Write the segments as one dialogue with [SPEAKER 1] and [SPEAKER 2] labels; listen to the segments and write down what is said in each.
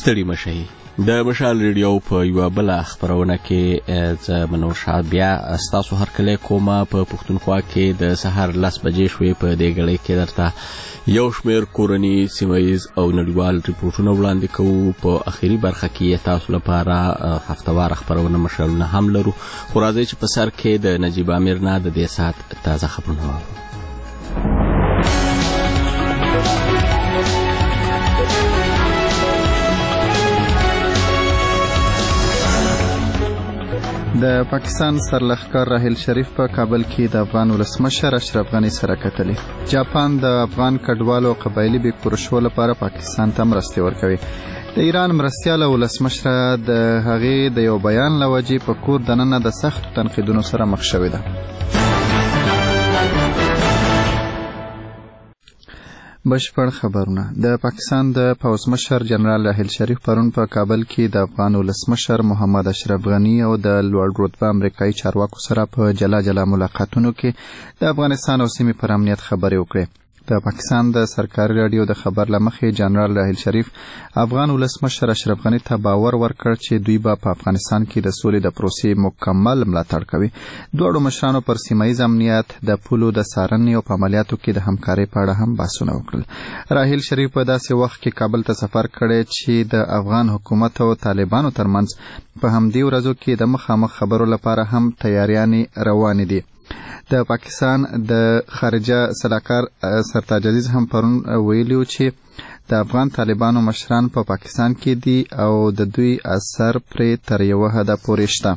[SPEAKER 1] ستړي مشئ. د مشال ریډیو په یوه بله خپرونه کې زه منور شاه بیا ستاسو هرکلی کومه. په پښتونخوا کې د سهار 10 بجې شوې. په دې ګړۍ کې درته یو شمېر کورني، سیمهیز او نړیوال ریپورټونه وړاندې کوو. په اخري برخه کې تاسو لپاره هفتهواره خپرونه مشالونه هم لرو. خو راځئ چې په سر کې د نجیب امیر نه د دې ساعت تازه خبرونه واورو.
[SPEAKER 2] د پاکستان سرلښکر راحیل شریف په کابل کې د افغان ولسمشر اشرف غني سره کتلي. جاپان د افغان کډوالو قبایلي بېکورشو لپاره پاکستان ته مرستې ورکوي. د ایران مرستیاله ولسمشره د هغې د یو بیان له وجې په کور دننه د سختو تنقیدونو سره مخ شوې ده. بشپړ خبرونه. د پاکستان د پوځ مشر جنرال راحیل شریف پرون په کابل کې د افغان ولسمشر محمد اشرف غني او د لوړ رتبه امریکایي چارواکو سره په جلا جلا ملاقاتونو کې د افغانستان او سیمې پر امنیت خبرې وکړې. د پاکستان د سرکاري راډیو د خبر له مخې جنرال راحیل شریف افغان ولسمشر اشرف غني ته باور ورکړ چې دوی به په افغانستان کې د سولې د پروسې مکمل ملاتړ کوي. دواړو مشرانو پر سیمهیز امنیت، د پولو د څارنې او په عملیاتو کې د همکارۍ په اړه هم بحثونه وکړل. راحیل شریف په داسې وخت کې کابل ته سفر کړی چې د افغان حکومت او طالبانو ترمنځ په همدې ورځو کې د مخامخ خبرو لپاره هم تیاریانې روانې دي. د پاکستان د خارجه سلاکار سرتاج عزیز هم پرون ویلیو چې د افغان طالبانو مشران په پاکستان کې دي او د دوی اثر پرې تر یوه حده پورې شته.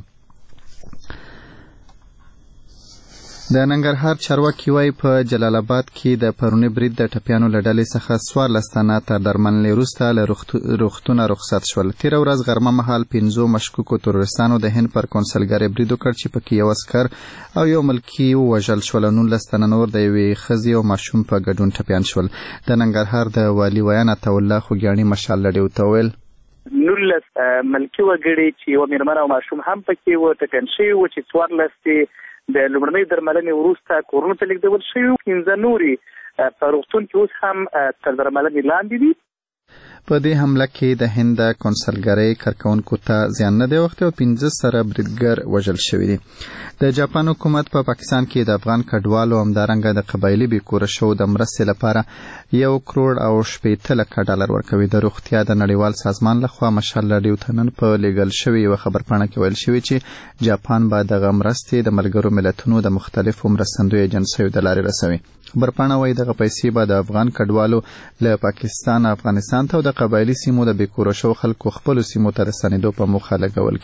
[SPEAKER 2] د ننګرهار چارواکي وایي په جلال آباد کې د پروني برید د ټپیانو له ډلې څخه 14 تنه تر درملنې وروسته له روغتونه رخصت شول. تېره ورځ غرمه مهال 15 مشکوکو تروریستانو د هند پر کونسلګرۍ برید وکړ چې پکې یو عسکر او یو ملکي ووژل شول. 19 تنه نور د یوې ښځې او ماشوم په ګډون ټپیان شول. د ننګرهار د والي ویان عطاالله خوږیاڼي مشال ریډیو ته وویل
[SPEAKER 3] 19 ملکي وګړي چې یو مېرمن او ماشوم هم پکې وو ټپیان شوي وو چې 14 د لومړنۍ درملنې وروسته کورونو ته لیږدول شوي وو. 15 نورې په روغتون کې اوس هم تر درملنې لاندې دي.
[SPEAKER 2] په دې حمله کې د هند د کونسلګرۍ کارکوونکو ته زیان نه دی اوښتی او 15 سره بریدګر وژل شوي دي. د جاپان حکومت په پاکستان کې د افغان کډوالو همدارنګه د قبایلي بېکورشو د مرستې لپاره 1.8 کروڑ ورکوي. د روغتیا د نړیوال سازمان لخوا مشال راډیو ته نن په لیږل شوې یوه خبرپاڼه کې ویل شوي چې جاپان به دغه مرستې د ملګرو ملتونو د مختلفو مرستندویو ایجنسیو د لارې رسوي. خبرپاڼه وایي دغه پیسې به د افغان کډوالو له پاکستان افغانستان ته او د قبایلي سیمو د بېکورشو خلکو خپلو سیمو ته رسنېدو په موخه لګول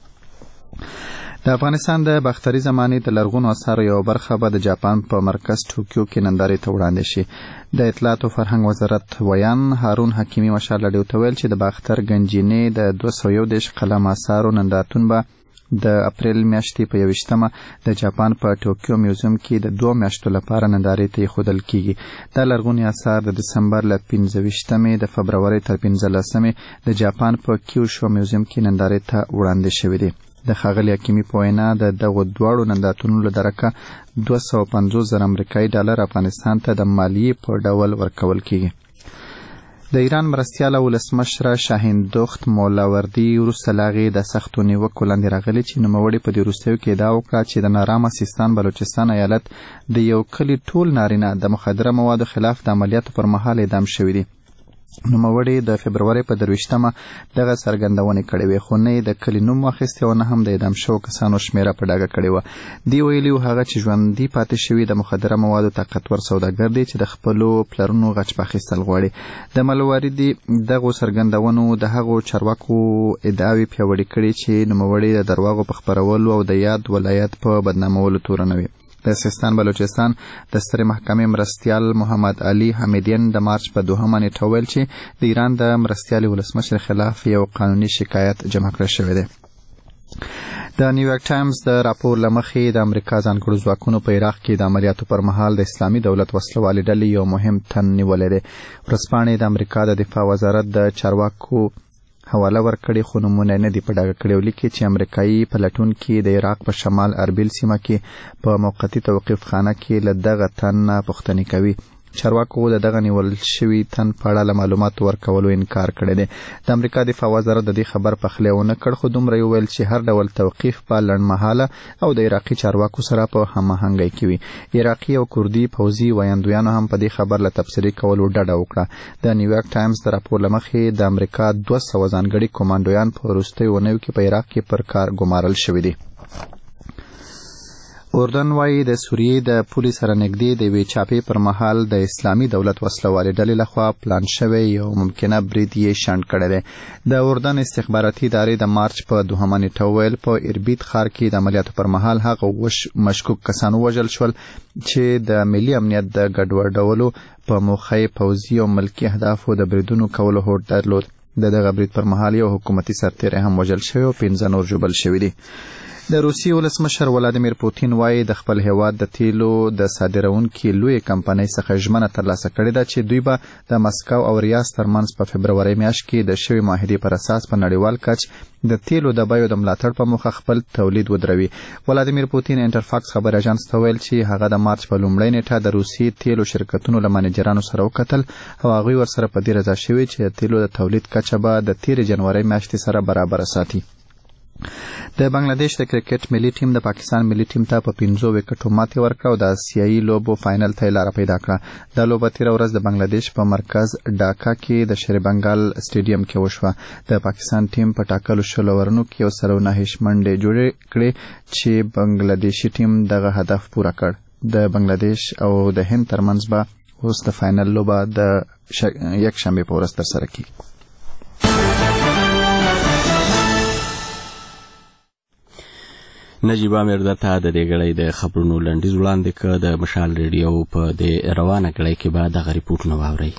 [SPEAKER 2] کیږي. د افغانستان د باختري زمانې د لرغونو اثارو یوه برخه به د جاپان په مرکز ټوکیو کې نندارې ته وړاندې شي. د اطلاعات او فرهنګ وزارت ویان هارون حکیمي مشال راډیو ته ویل چې د باختر گنجینې د 221 قلم اثارو نندارتون به د اپریل میاشتې په 21مه د جاپان په ټوکیو میوزیم کې د 2 میاشتو لپاره نندارې ته ایښودل کیږي. دا لرغوني اثار د دسمبر له 15مې د فبرورۍ تر 15مې د جاپان په کیوشو میوزیم کې نندارې ته وړاندې شوي دي. د ښاغلي حکیمي په وینا د دغو دواړو نندارتونونو له درکه 250,000 امریکایي ډالر افغانستان ته د مالیې په ډول ورکول کیږي. د ایران مرستیاله ولسمشره شاهین دخت مولاوردي وروسته له هغې د سختو نیوکو لاندې راغلي چې نوموړې په دې وروستیو کې ادعا وکړه چې د نارامه سیستان بلوچستان ایالت د یو کلي ټول نارینه د مخدره موادو خلاف د عملیاتو پر مهال اعدام شوي دي. نوموړې د فبرورۍ په 23مه دغه څرګندونې کړې وې، خو نه یې د کلي نوم واخیستی او نه هم د اعدام شوو کسانو شمېره په ډاګه کړې وه. دی ویلي و هغه چې ژوندي پاتې شوي د مخدره موادو طاقتور سوداګر دی چې د خپلو پلرونو غچ په اخیستل غواړي. د ملواردي دغو څرګندونو د هغو چارواکو ادعاوې پیاوړې کړي چې نوموړې د درواغو په خپرولو او د یاد ولایت په بدنامولو تورنوي. د سیستان بلوچستان د سترې محکمې مرستیال محمد علي حمیدین د مارچ په 2مه نیټه ویل چې د ایران د مرستیالې ولسمشر خلاف یو قانوني شکایت جمع کړی شوی دی. د نیویارک ټایمز د راپور له مخې د امریکا ځانګړو ځواکونو په عراق کې د عملیاتو پر مهال د اسلامي دولت وسلوالې ډلې یو مهم تن نیولی دی. ورځپاڼې د امریکا د دفاع وزارت د چارواکو حواله ورکړي خو نومونه نه دي په ډاګه کړي او لیکي چې امریکایي پلټونکي د عراق په شمال اربیل سیمه کې په موقتي توقیف خانه کې له دغه تن پوښتنې کوي. چارواکو د دغه نیول شوي تن په اړه له معلوماتو ورکولو انکار کړی دی. د امریکا دفاع وزارت د دې خبر پخلی ونه کړ، خو دومره یې وویل چې هر ډول توقیف په لنډمهاله او د عراقي چارواکو سره په هماهنګۍ کې وي. عراقي او کردي پوځي ویاندویانو هم په دې خبر له تبصرې کولو ډډه وکړه. د نیویارک ټایمز د راپور له مخې د امریکا 200 ځانګړي کمانډویان په وروستیو اونیو کې په عراق کې پر کار ګمارل شوي دي. اردن وایي د سوریې د پولې سره نږدې د یوې چاپې پر مهال د اسلامي دولت وسلوالې ډلې لخوا پلان شوی یو ممکنه برید یې شنډ کړی دی. د اردن استخباراتي ادارې د مارچ په 2 نیټه وویل په اربیل ښار کې د عملیاتو پر مهال هغه مشکوک کسان ووژل شول چې د ملي امنیت د ګډوډولو په موخه یې پوځي او ملکي اهدافو د بریدونو کولو هوډ درلود. د دغه برید پر مهال یو حکومتي سرتیری هم وژل شوی او 15 نور ژوبل شوي دي. د روسیې ولسمشر ولادیمیر پوتین وایي د خپل هیواد د تیلو د صادرونکي لوی کمپنۍ څخه ژمنه ترلاسه کړې ده چې دوی به د مسکو او ریاض ترمنځ په فبروري میاشت کې د شوي معاهدې پر اساس په نړیوال کچ د تیلو د بیو د ملاتړ په موخه خپل تولید ودروي. ولادیمیر پوتین انټرفاکس خبر اژانس ته ویل چې هغه د مارچ په لومړۍ نیټه د روسیې تیلو شرکتونو له منیجرانو سره وکتل او هغوی ورسره په دې رضا شوي چې د تیلو د تولید کچه به د تیرې جنوري میاشتې سره برابر ساتي. د بنگلاديش د کرکټ ملي ټیم د پاکستان ملي ټیم ته په 15 وکټو ماتې ورکړه او د آسیایي لوبو فائنل ته لاره پیدا کړه. د لوبه تیر ورځ د بنگلاديش په مرکز ډاکا کې د شری بنگال سټیډیم کې وشوه. د پاکستان ټیم په ټاکلو 20 اورونو کې یو سره 9 منډې جوړې کړې چې بنگلاديشي ټیم دغه هدف پوره کړ. د بنگلاديش او د هند ترمنځ به اوس د فائنل لوبه د یک شنبه په ورځ ترسره کیږي.
[SPEAKER 1] نجیب امیر درته د دې غړې د خبرونو لنډیز وړاندې کړ. د مشال ریډیو په د روانه غړې کې بعد د ریپورت نو واوري.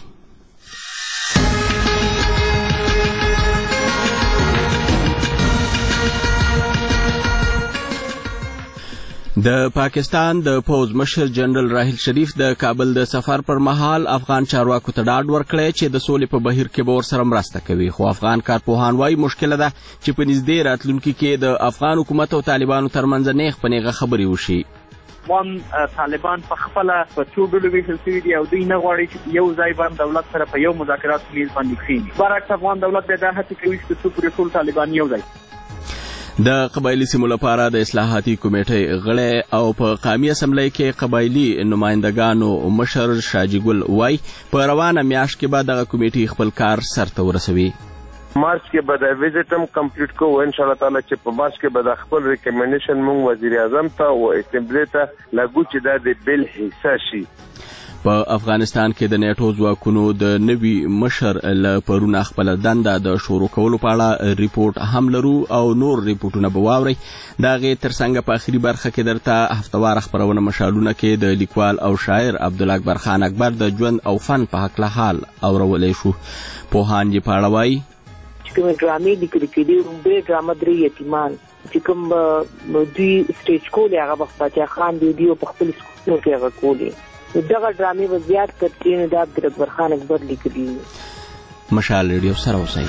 [SPEAKER 1] د پاکستان د پوز مشر جنرال راحیل شریف د کابل د سفر پر مهال افغان چارواکو ته ډاډ ورکړی چې د سولې په بهیر کې به ورسره مرسته کوي، خو افغان کارپوهان وایي مشکله ده چې په نږدې راتلونکي کې د افغان حکومت او طالبانو ترمنځ نیغ په نیغه خبرې وشي.
[SPEAKER 3] طالبان په خپل په څو ډلو ویشل شوي دي او دوی نه غواړي چې یو ځای باندې دولت سره په یو مذاکرات میز باندې کښېني. برعکس افغان دولت به دا هڅه کوي چې څو پورې ټول طالبان یو ځای.
[SPEAKER 1] د قبایلی سیمو لپاره د اصلاحاتي کمیټې غړی او په قومي اسمبلی کې قبایلی نمائندګانو مشر شاجي ګل وای په روانه میاشت کې به دغه کمیټې خپل کار سرته ورسوي.
[SPEAKER 4] مارچ کې به د ویزټ هم کمپلیټ کوو ان شاء الله تعالی چې په مارچ کې به د خپل ریکمنډیشن مونږ وزیر اعظم ته او اسمبلی ته لګو چې دا د بل حصہ شي.
[SPEAKER 1] په افغانستان کې د نیټو ځواکونو د نوي مشر له پرونه خپل دنده د شروع کولو په اړه ریپورت هم لرو او نور ریپورتونه به واورئ. د هغې ترڅنګ په آخري برخه کې درته هفتواره خپرونه مشالونه کې د لیکوال او شاعر عبدالله اکبر خان اکبر د ژوند او فن په هکله حال اورولی شو. پوهان یې په اړه وایي
[SPEAKER 5] چې کومې ډرامې لیکل کېدې لومړۍ ډرامه درې یتیمان چې کوم دوی سټیج کولې هغه وخت فاتحه خان دوی په خپل سکولونو کې هغه کولې. دغه ډرامې به زیات تر د عبدالاکبر خان اکبر لیکلي.
[SPEAKER 1] مشال ریډیو سره اوسئ.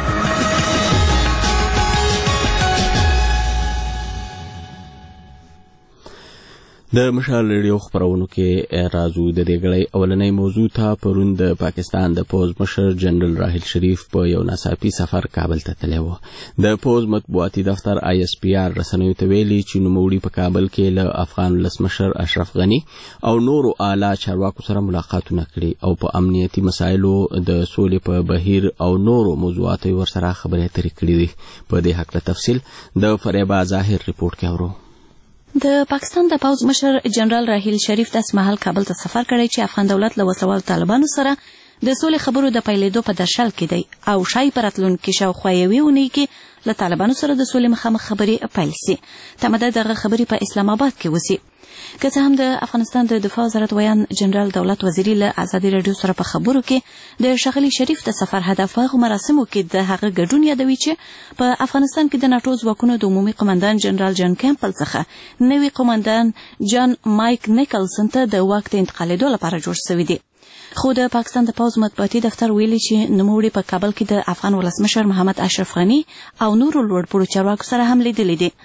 [SPEAKER 1] د مشال ریډیو خبرونو کې راځو د دې غړې اولنۍ موضوع ته. پرون د پاکستان د پوز مشر جنرال راحیل شریف په یو ناڅاپي سفر کابل ته تللی و. د پوز مطبوعاتي دفتر ISPR رسنیو ته ویلي چې نوموړي په کابل کې له افغان ولسمشر اشرف غني او نورو اعلی چارواکو سره ملاقاتونه کړي او په امنیتي مسایلو د سولې په بهیر او نورو موضوعاتو ورسره خبرې اترې کړي دي. په دې هکله تفصیل د فریبا ظاهر ریپورت کې اورو.
[SPEAKER 6] د پاکستان د پوز مشر جنرال راحیل شریف د سمهال کابل ته سفر کړی چې افغان دولت له وسلوال طالبانو سره د سولې خبرو د پیلېدو په درشل کې دی او شای په راتلونکي شاوخوا یوې اونۍ کې له طالبانو سره د سولې مخامخ خبرې پیل سي. تمه ده دغه خبرې په اسلام آباد کې وسي. که څه هم د افغانستان د دفاع وزارت ویان جنرال دولت وزیری له ازادي رادیو سره په خبرو کې د ښاغلي شریف د سفر هدف هغه مراسمو کې د هغه ګډون یادوي چې په افغانستان کې د ناټو ځواکونو د عمومي قماندان جنرال جان کیمپل څخه نوي قماندان جان مایک نیکلسن ته د واک د انتقالېدو لپاره جوړ شوی دی. خو د پاکستان د پوز مطبوعاتي دفتر ویلي چې نوموړي په کابل کې د افغان ولسمشر محمد اشرف غني او نورو لوړپوړو چارواکو سره هم لیدلي دي.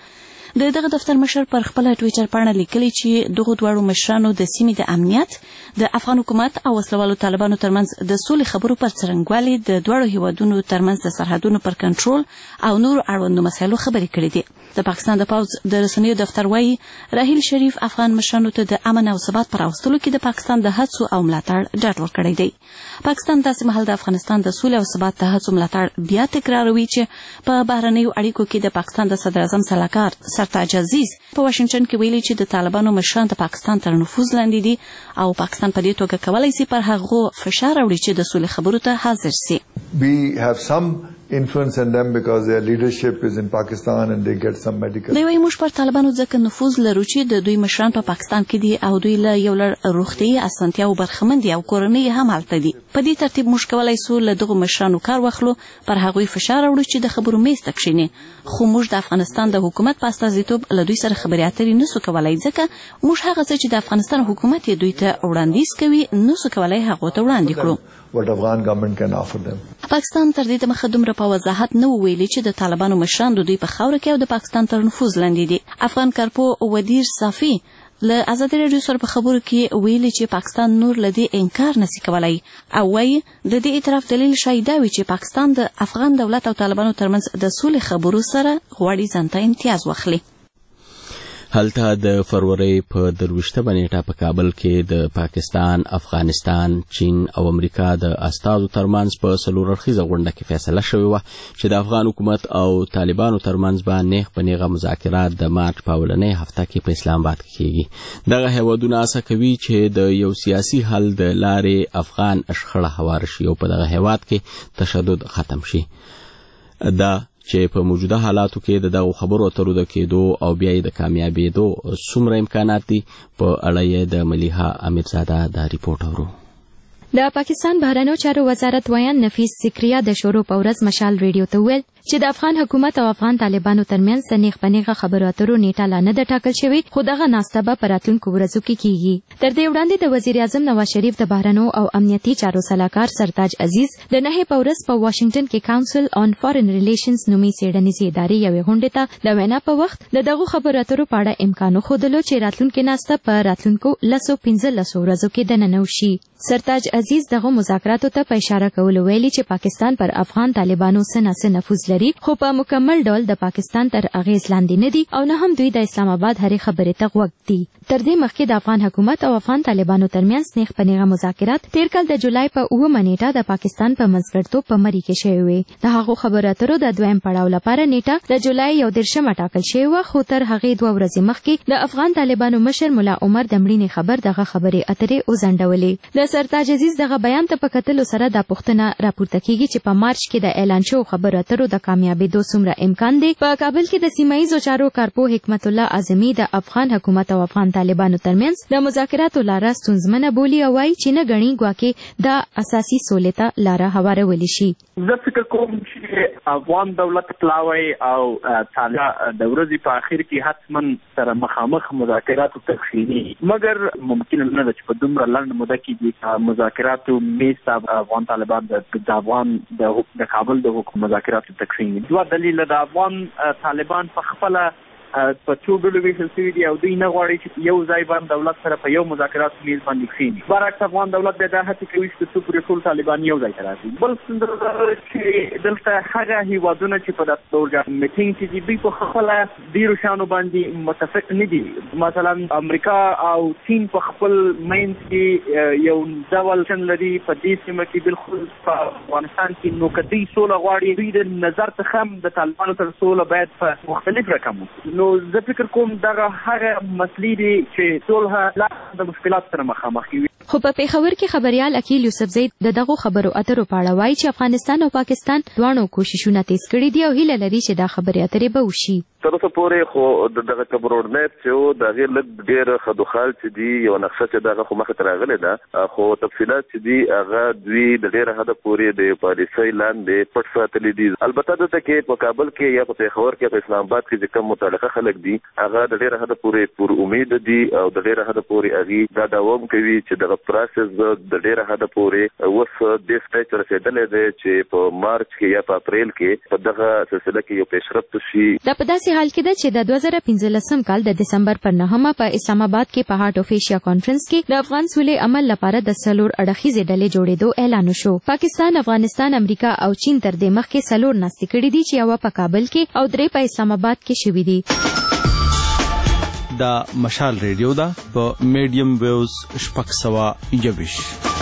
[SPEAKER 6] د دغه دفتر مشر پر خپل ټوئیټر باندې لیکلي چې دغه دوه مشرانو د سیمې د امنیت د افغان حکومت او وسلوالو طالبانو ترمنځ د سولې خبرو پر څرنګوالي د دوه هیوادونو ترمنځ د سرحدونو پر کنټرول او نور اړوندو مسایلو خبرې کړې دي. د پاکستان د پوځ د رسنیو دفتر وايي راهیل شریف افغان مشرانو ته د امن او ثبات پر راوستلو کې د پاکستان د هڅو او ملاتړ ډاډ ورکړی دی. پاکستان داسې مهال د افغانستان د سولې او ثبات د هڅو ملاتړ بیا تکراروي چې په بهرنیو اړیکو کې د پاکستان د صدر اعظم سلاکار سرتاج عزیز په واشنگټن کې ویلي چې د طالبانو مشران د پاکستان تر نفوذ لاندې دي او پاکستان په دې توګه کولای شي پر هغه فشار راوړي چې د سولې خبرو ته حاضر شي.
[SPEAKER 7] We have some influence on them because their leadership is in Pakistan and they get some medical.
[SPEAKER 6] دوی موږ پر طالبانو ځکه نفوذ لرو چې د دوی مشران په پاکستان کې دي او دوی له یو لړ روغتیايي اسانتیاو برخمن دي او کورنۍ هم هلته دي. په دې ترتیب موږ کولای شو له دغه مشرانو کار واخلو پر هغوی فشار راوړو چې د خبرو میز ته کښیني. خو موږ د افغانستان د حکومت په استازیتوب له دوی سره خبرې اترې نسو کولای ځکه موږ هغه څه چې د افغانستان حکومت یې دوی ته وړاندیز کوي نسو کولای هغه ته وړاندې کړو.
[SPEAKER 7] What Afghan government can offer them.
[SPEAKER 6] پاکستان تر دې دمخه دومره په وضاحت نه ویلي چې د طالبانو مشران د دوی په خاوره کې او د پاکستان تر نفوذ لاندې دي. افغان کارپو ودیر صافي له ازادي راډیو سره په خبرو کې ویلي چې پاکستان نور له دې انکار نشي کولای او وايي د دې اعتراف دلیل شای دا وي چې پاکستان د افغان دولت او طالبانو ترمنځ د سولې خبرو سره غواړي ځانته امتیاز واخلي.
[SPEAKER 1] هلته د فروری په 23 نیټه په کابل کې د پاکستان، افغانستان، چین او امریکا د استازو ترمنځ په څلور اړخیزه غونډه کې فیصله شوې وه چې د افغان حکومت او طالبانو ترمنځ به نیغ په نیغه مذاکرات د مارچ په اولنۍ هفته کې په اسلام آباد کې کیږي. دغه هیوادونه هڅه کوي چې د یو سیاسي حل د لارې افغان شخړه هوار شي او په دغه هیواد کې تشدد ختم شي. دا چې په موجوده حالاتو کې دغه خبرو اترو د کېدو او بیا د کامیابېدو څومره امکانات دي په اړه یې د ملیحه امیرزاده دا ریپورت اورو.
[SPEAKER 8] د پاکستان بهرنیو چارو وزارت ویان نفیس سکریا د شروع په ورځ مشال ریډیو ته ویل چې د افغان حکومت او افغان طالبانو ترمنځ د نیغ په نیغه خبرو اترو نیټه لا نه ده ټاکل شوې خو دغه ناسته به په راتلونکو ورځو کې کیږي. تر دې وړاندې د وزیر اعظم نواز شریف د بهرنیو او امنیتي چارو سلاکار سرتاج عزیز د 9 په ورځ په واشنگټن کې کاونسل آن فارن ریلیشنز نومي څېړنیزې ادارې یوې غونډې ته د وینا په وخت د دغو خبرو اترو په اړه امکان وښودلو چې راتلونکې ناسته په راتلونکو 15 ورځو کې دننه وشي. سرتاج عزیز دغه مذاکراتو ته په اشاره کولو ویلي چې پاکستان پر افغان طالبانو څه نفوذ لري خو په مکمل ډول د پاکستان تر اغیز لاندې نه دي او نه هم دوی د اسلام آباد هرې خبرې ته غوږ دي. تر دې مخکې د افغان حکومت او افغان طالبانو ترمنځ نیغ په نیغه مذاکرات تیر کال د جولای په 9 نیټه د پاکستان په منځګړیتوب په مری کې شوې وې. د هغو خبرو اترو د دویم پړاو لپاره نیټه د جولای 11 ټاکل شوې وه خو تر هغې 2 ورځې مخکې د افغان طالبانو مشر ملا عمر د مړینې خبر دغه خبرې اترې وځنډولې. د سرتاج عزیز دغه بیان ته په کتلو سره دا پوښتنه راپورته کیږي چې په مارچ کې د اعلان شوو خبرو اترو د کامیابېدو څومره امکان دی. په کابل کې د سیمایي چارو کارپو حکمت الله اعظمي د افغان حکومت او افغان طالبانو ترمنځ د مذاکراتو لاره ستونزمنه بولي او وايي چې نه ګڼي ګواکې دا اساسي سولې ته لاره هوارولی شي.
[SPEAKER 3] زه فکر کوم چې افغان دولت پلاوی او طالبان د ورځې په اخر کې حتمن سره مخامخ مذاکراتو ته کښیني مګر ممکن نه ده چې په دومره لنډ موده کې د مذاکراتو میز افغان طالبان د افغان د کابل د حکومت مذاکراتو ته کښیني. دوه دلیل د افغان طالبان په خپل په څو ډلو ویشل شوي دي او دوی نه غواړي چې یو ځای باندې دولت سره په یو مذاکراتو میز باندې کښیني. برعکس افغان دولت بیا دا هڅې کوي چې څو پورې ټول طالبان یو ځای ته راشي. بل چې دلته هغه هیوادونه چې په داسې ډول میټینګ کې دي دوی په خپله ډېرو شیانو باندې متفق نه دي. مثلا امریکا او چین په خپل منځ کې یو ډول شن لري په دې سیمه کې بالخصوص په افغانستان کې نو که دوی سوله غواړي دوی د نظر څخه هم د طالبانو تر سوله باید په مختلف رقم نو زه فکر کوم دغه هغه مسلې دي چې ټول د مشکلات سره مخامخ وي.
[SPEAKER 8] خو په پیښور کې خبريال اکیل یوسفزی د دغه خبرو اترو په اړه وایي چې افغانستان او پاکستان دواړو کوششونه تیز کړي دي او هیله لري چې دا خبرې اترې به وشي.
[SPEAKER 4] تر اوسه پورې خو دغه کبرورنیت چې د غیر لږ ډېر خدوخال چې دی یو نقشه چې دغه خو مخه تر راغلی ده خو تفصیلات چې دی هغه دوی د ډېر حد پورې د پالیسۍ لاندې پټ ساتلي دي. البته دلته کې په کابل کې یا په پیښور کې په اسلام آباد کې چې کوم متعلقه خلک دي هغه د ډېر حد پورې پر امید دي او د ډېر حد پورې هغه دا دوام کوي چې دغه پروسس د ډیره حد پورې اوس د سټیج رسیدلې ده چې په مارچ کې یا په اپریل کې په دغه سلسله کې یو پیشرفت شي.
[SPEAKER 8] دا په داسې حال کې ده چې د 2015 کال د دسمبر پر 9 په اسلام آباد کې په هارت اف ایشیا کانفرنس کې د افغان سولې عمل لپاره د څلور اړخیزې ډلې جوړېدو اعلان وشو. پاکستان، افغانستان، امریکا او چین تر دې مخکې څلور ناستې کړې دي چې یوه په کابل کې او درې په اسلام آباد کې شوې دي.
[SPEAKER 9] دا مشال ریډیو ده په میډیم ویوز 621.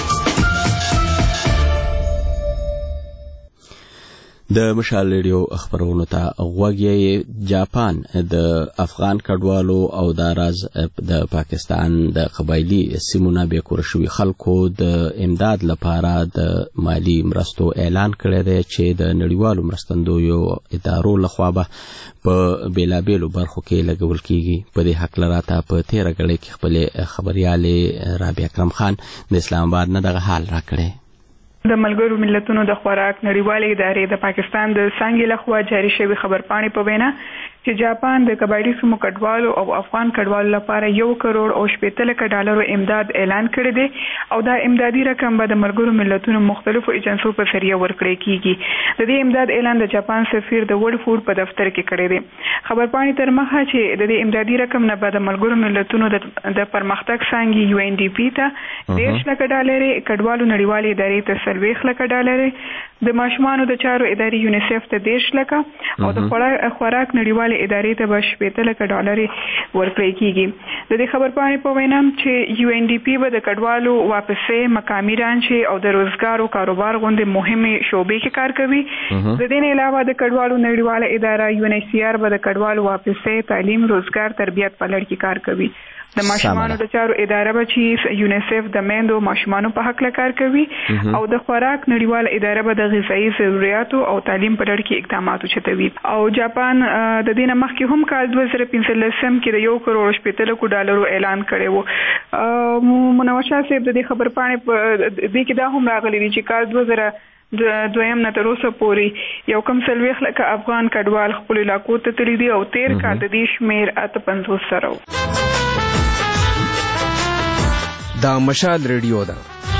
[SPEAKER 1] د مشال ریډیو خبرونو ته غوږ یې. جاپان د افغان کډوالو او د راز د پاکستان د قبایلی سیمونه به کور شوي خلکو د امداد لپاره د مالی مرستو اعلان کړی دی چې د نړیوالو مرستندویو ادارو لخوا به په بیلابیلو برخو کې لګول کیږي. په دې حق لراته په تیره غړې کې خپل خبريالې رابعه اکرم خان د اسلام آباد نه دغه حال راکړی.
[SPEAKER 10] د ملګرو ملتونو د خوراک نړیوالې ادارې د پاکستان د څنګه لخوا جاری شوی خبرپاڼې په وینا چې جاپان د قبایلی سیمو کډوالو او افغان کډوالو لپاره $1 کروڑ او $80 امداد اعلان کړی دی او دا امدادي رقم به د ملګرو ملتونو مختلفو ایجنسیو په ذریعہ ورکړی کیږي. د دې امداد اعلان د جاپان سفیر د ورلد فود په دفتر کې کړی دی. خبرپاڼې تر مخه چې د دې امدادي رقم نه به د ملګرو ملتونو د پرمختګ څانګې UNDP ته $10 کډوالو نړیوالې ادارې ته $40 د ماشومانو د چارو ادارې یونیسف ته $10 او د خوراک نړیوالې ادارې ته به $80 ورکړی کیږي. د دې خبرپاڼې په وینا چې UNDP به د کډوالو واپسې مقامي رانچې او د روزګار او کاروبار غوندې مهمې شعبې کې کار کوي. د دې نه علاوه د کډوالو نړیواله اداره UNHCR به د کډوالو واپسې تعلیم، روزګار، تربیت په لړ کې کار کوي. د ماشومانو د چارو اداره به چې یونیسف د میندو ماشومانو په حق کار کوي او د خوراک نړیواله اداره به د غذایی ضرورتو او تعلیم په لړ کې اقدامات وچتوي. او جاپان د دې نه مخکې هم کال 2015 کې د $1 کروڑ $80 اعلان کړی و. منور شاه صاحب د دې خبرپاڼې په دې کې دا هم راغلی دی چې کال 2002 نه تر اوسه پورې یو کم 40 لکه افغان کډوال خپل علاقو ته تللي دي او 13 کال د دې شمیر 58 سره و.
[SPEAKER 11] دا مشال ریډیو ده.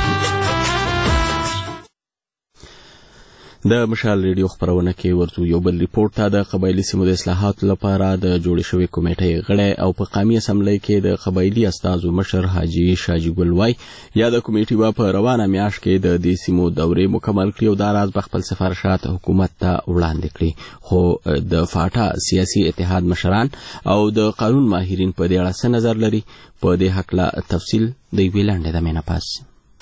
[SPEAKER 1] د مشال ریډیو خبرونه کې ورته یو بل ریپورت ته د قبایلی سیمو د اصلاحاتو لپاره د جوړې شوې کمیټې غړی او په قومي اسمبلی کې د قبایلی استازو مشر حاجی شاجي ګل وای یا د کمیټې په روانه میاشت کې د دې سیمو دورې مکمل کړي او د راز خپل سفارشات حکومت ته وړاندې کړي. خو د فاټا سیاسي اتحاد مشران او د قانون ماهرین په دې اړه څه نظر لري؟ په دې حق لا تفصیل د ویل لاندې د مینه پاس.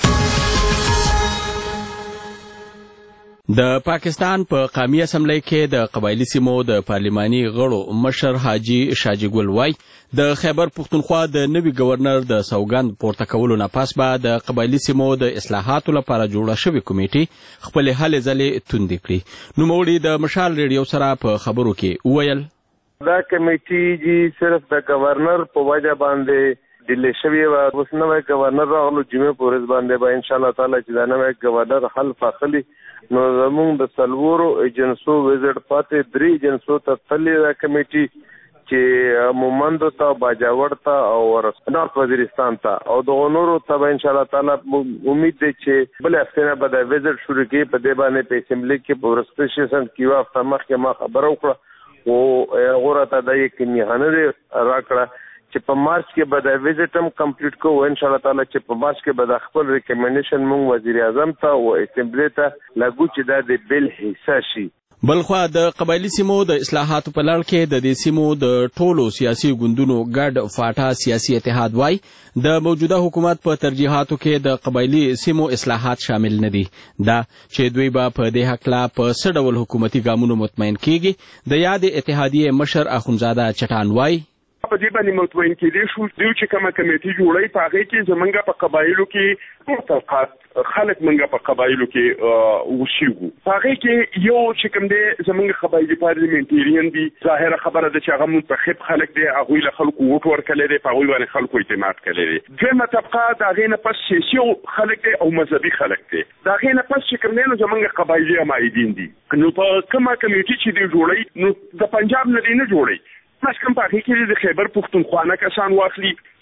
[SPEAKER 1] د پاکستان په قومي اسمبلی کې د قبایلی سیمو د پارلماني غړو مشر حاجی شاجي ګل وای د خیبر پښتونخوا د نوي گورنر د سوګند پورته کولو نه پس به د قبایلی سیمو د اصلاحاتو لپاره جوړه شوې کمیټې خپل هلې ځلې توندې کړي. نوموړي د مشال ریډیو سره په خبرو کې وویل
[SPEAKER 4] دا کمیټې چې صرف د گورنر په وجه باندې دلې شوی و اوس نوې گورنر راغلو جمعې په ورځ باندې به ان شاء الله تعالی چې دا نوې گورنر حل فاخلي نو زموږ د سلورو ایجنسو وزټ پاتې 3 ایجنسو ته تللی دا کمیټي چې مومندو ته باجاوړ ته او نارت وزیرستان ته او د نورو ته ان شاء الله تعالی امید ده چې بل هفته به د وزټ شروع کی په دې باندې په اسمبلی کې په ورسپیشن کې وافته مخکې ما خبرو کړه او غوړه ته د یک نیهانه راکړه چې په مارچ کې به د وزټ هم کمپلیټ کوو ان شاء الله تعالی چې په مارچ کې به د خپل ریکمنډیشن مونږ وزیر اعظم ته او اسمبلی ته لاګو چې دا د بل حصہ شي.
[SPEAKER 1] بلخوا د قبایلی سیمو د اصلاحاتو په لړ کې د دې سیمو د ټولو سیاسي ګوندونو ګډ فاټا سیاسي اتحاد وای د موجوده حکومت په ترجیحاتو کې د قبایلی سیمو اصلاحات شامل نه دي. دا چې دوی به په دې حق لا په څه ډول حکومتي ګامونو مطمئن کیږي. د یاد اتحادیه مشر اخونزاده چټان وای
[SPEAKER 12] په دې باندې مطمئن کېدی شو چې کومه کمیټې جوړی په هغه کې زمونږ په قبایلو کې ټول طبقات خلک منګه په قبایلو کې وشيغو په هغه کې یو چې کوم دې زمونږ قبایلی پارلیمنټریان دي ظاهره خبره ده چې هغه منتخب خلک دي هغه له خلکو ووټ ورکړي دي په هغه باندې خلکو اعتماد کړي دي دغه طبقات هغه نه پس سیاسي خلک دي او مذهبي خلک دي دا هغه نه پس چې کوم نه زمونږ قبایلی مایدین دي نو په کومه کمیټې چې دی جوړی نو د پنجاب نه دی نه جوړی مشکم په کې د خیبر پښتونخوا نه کسان واخلي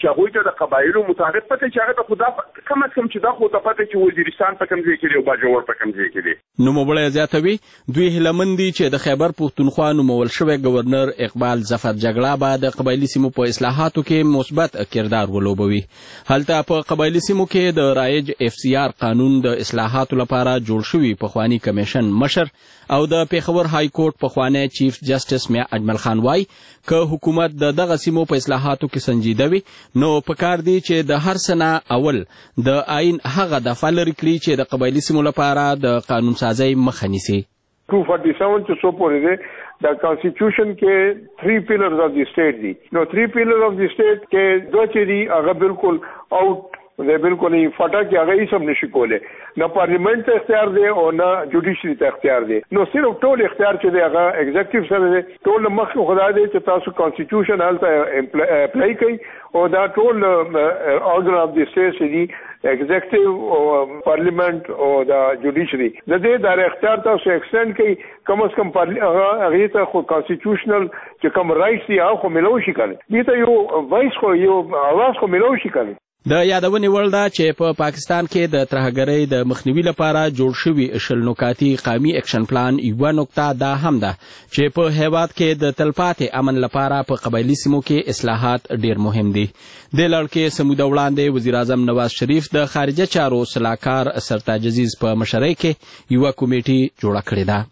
[SPEAKER 12] چې هغوی ته د قبایلو مطابق پته چې هغه ته خدا کم از کم چې دا خو ته پته چې وزیرستان په کوم ځای کې دی او باجوړ په کوم ځای کې دی.
[SPEAKER 1] نوموړی زیاتوي دوی هیلهمند دي چې د خیبر پښتونخوا نومول شوی ګورنر اقبال ظفر جګړه به د قبایلي سیمو په اصلاحاتو کې مثبت کردار ولوبوي. هلته په قبایلي سیمو کې د رایج FCR قانون د اصلاحاتو لپاره جوړ شوی پخوانی کمیشن مشر او د پیښور های کورټ پخوانی چیف جسټس میا اجمل خان وای که حکومت دغه سیمو په اصلاحاتو کې سنجیده وي نو پکار دی چې د هر سنه اول د آئین هغه دفعه لري کړي چې د قبایلي سیمو لپاره د قانون سازی مخه نیسي.
[SPEAKER 13] 247 چې څو پورې دی د کانسټیټیوشن کې 3 pillars of the state دي. نو 3 pillars of the state کې دوه چې دي هغه بالکل آؤٹ دی، بالکل یې فټا کې هغه هیڅ هم نشي کولی، نه پارلیمنت ته اختیار دی او نه جوډیشري ته اختیار دی. نو صرف ټول اختیار چې دی هغه ایگزیکټیو سره دی. ټول مخکې خدا دی چې تاسو کانسټیټیوشن هلته اپلای کوي او دا ټول ارګن اف دی سټیټ چې دي ایگزیکټیو او پارلیمنت او دا جوډیشري د دې دا اختیار تاسو ایکسټینډ کوي کم از کم هغه ته خو کانسټیټیوشنل چې کوم رائټس دي هغه خو ملو شي کوي. دې ته یو وایس خو یو اواز خو ملو شي کوي.
[SPEAKER 1] د یادونې وړ ده چې په پاکستان کې د ترهګرۍ د مخنیوي لپاره جوړ شوي 20 نکاتي قومي اکشن پلان یوه نقطه دا هم ده چې په هیواد کې د تلپاتې امن لپاره په قبایلي سیمو کې اصلاحات ډیر مهم دي. د لړ کې سموده وړاندې وزیر اعظم نواز شریف د خارجه چارو سلاکار سرتاج عزیز په مشرۍ کې یوه کمیټي جوړه کړې ده.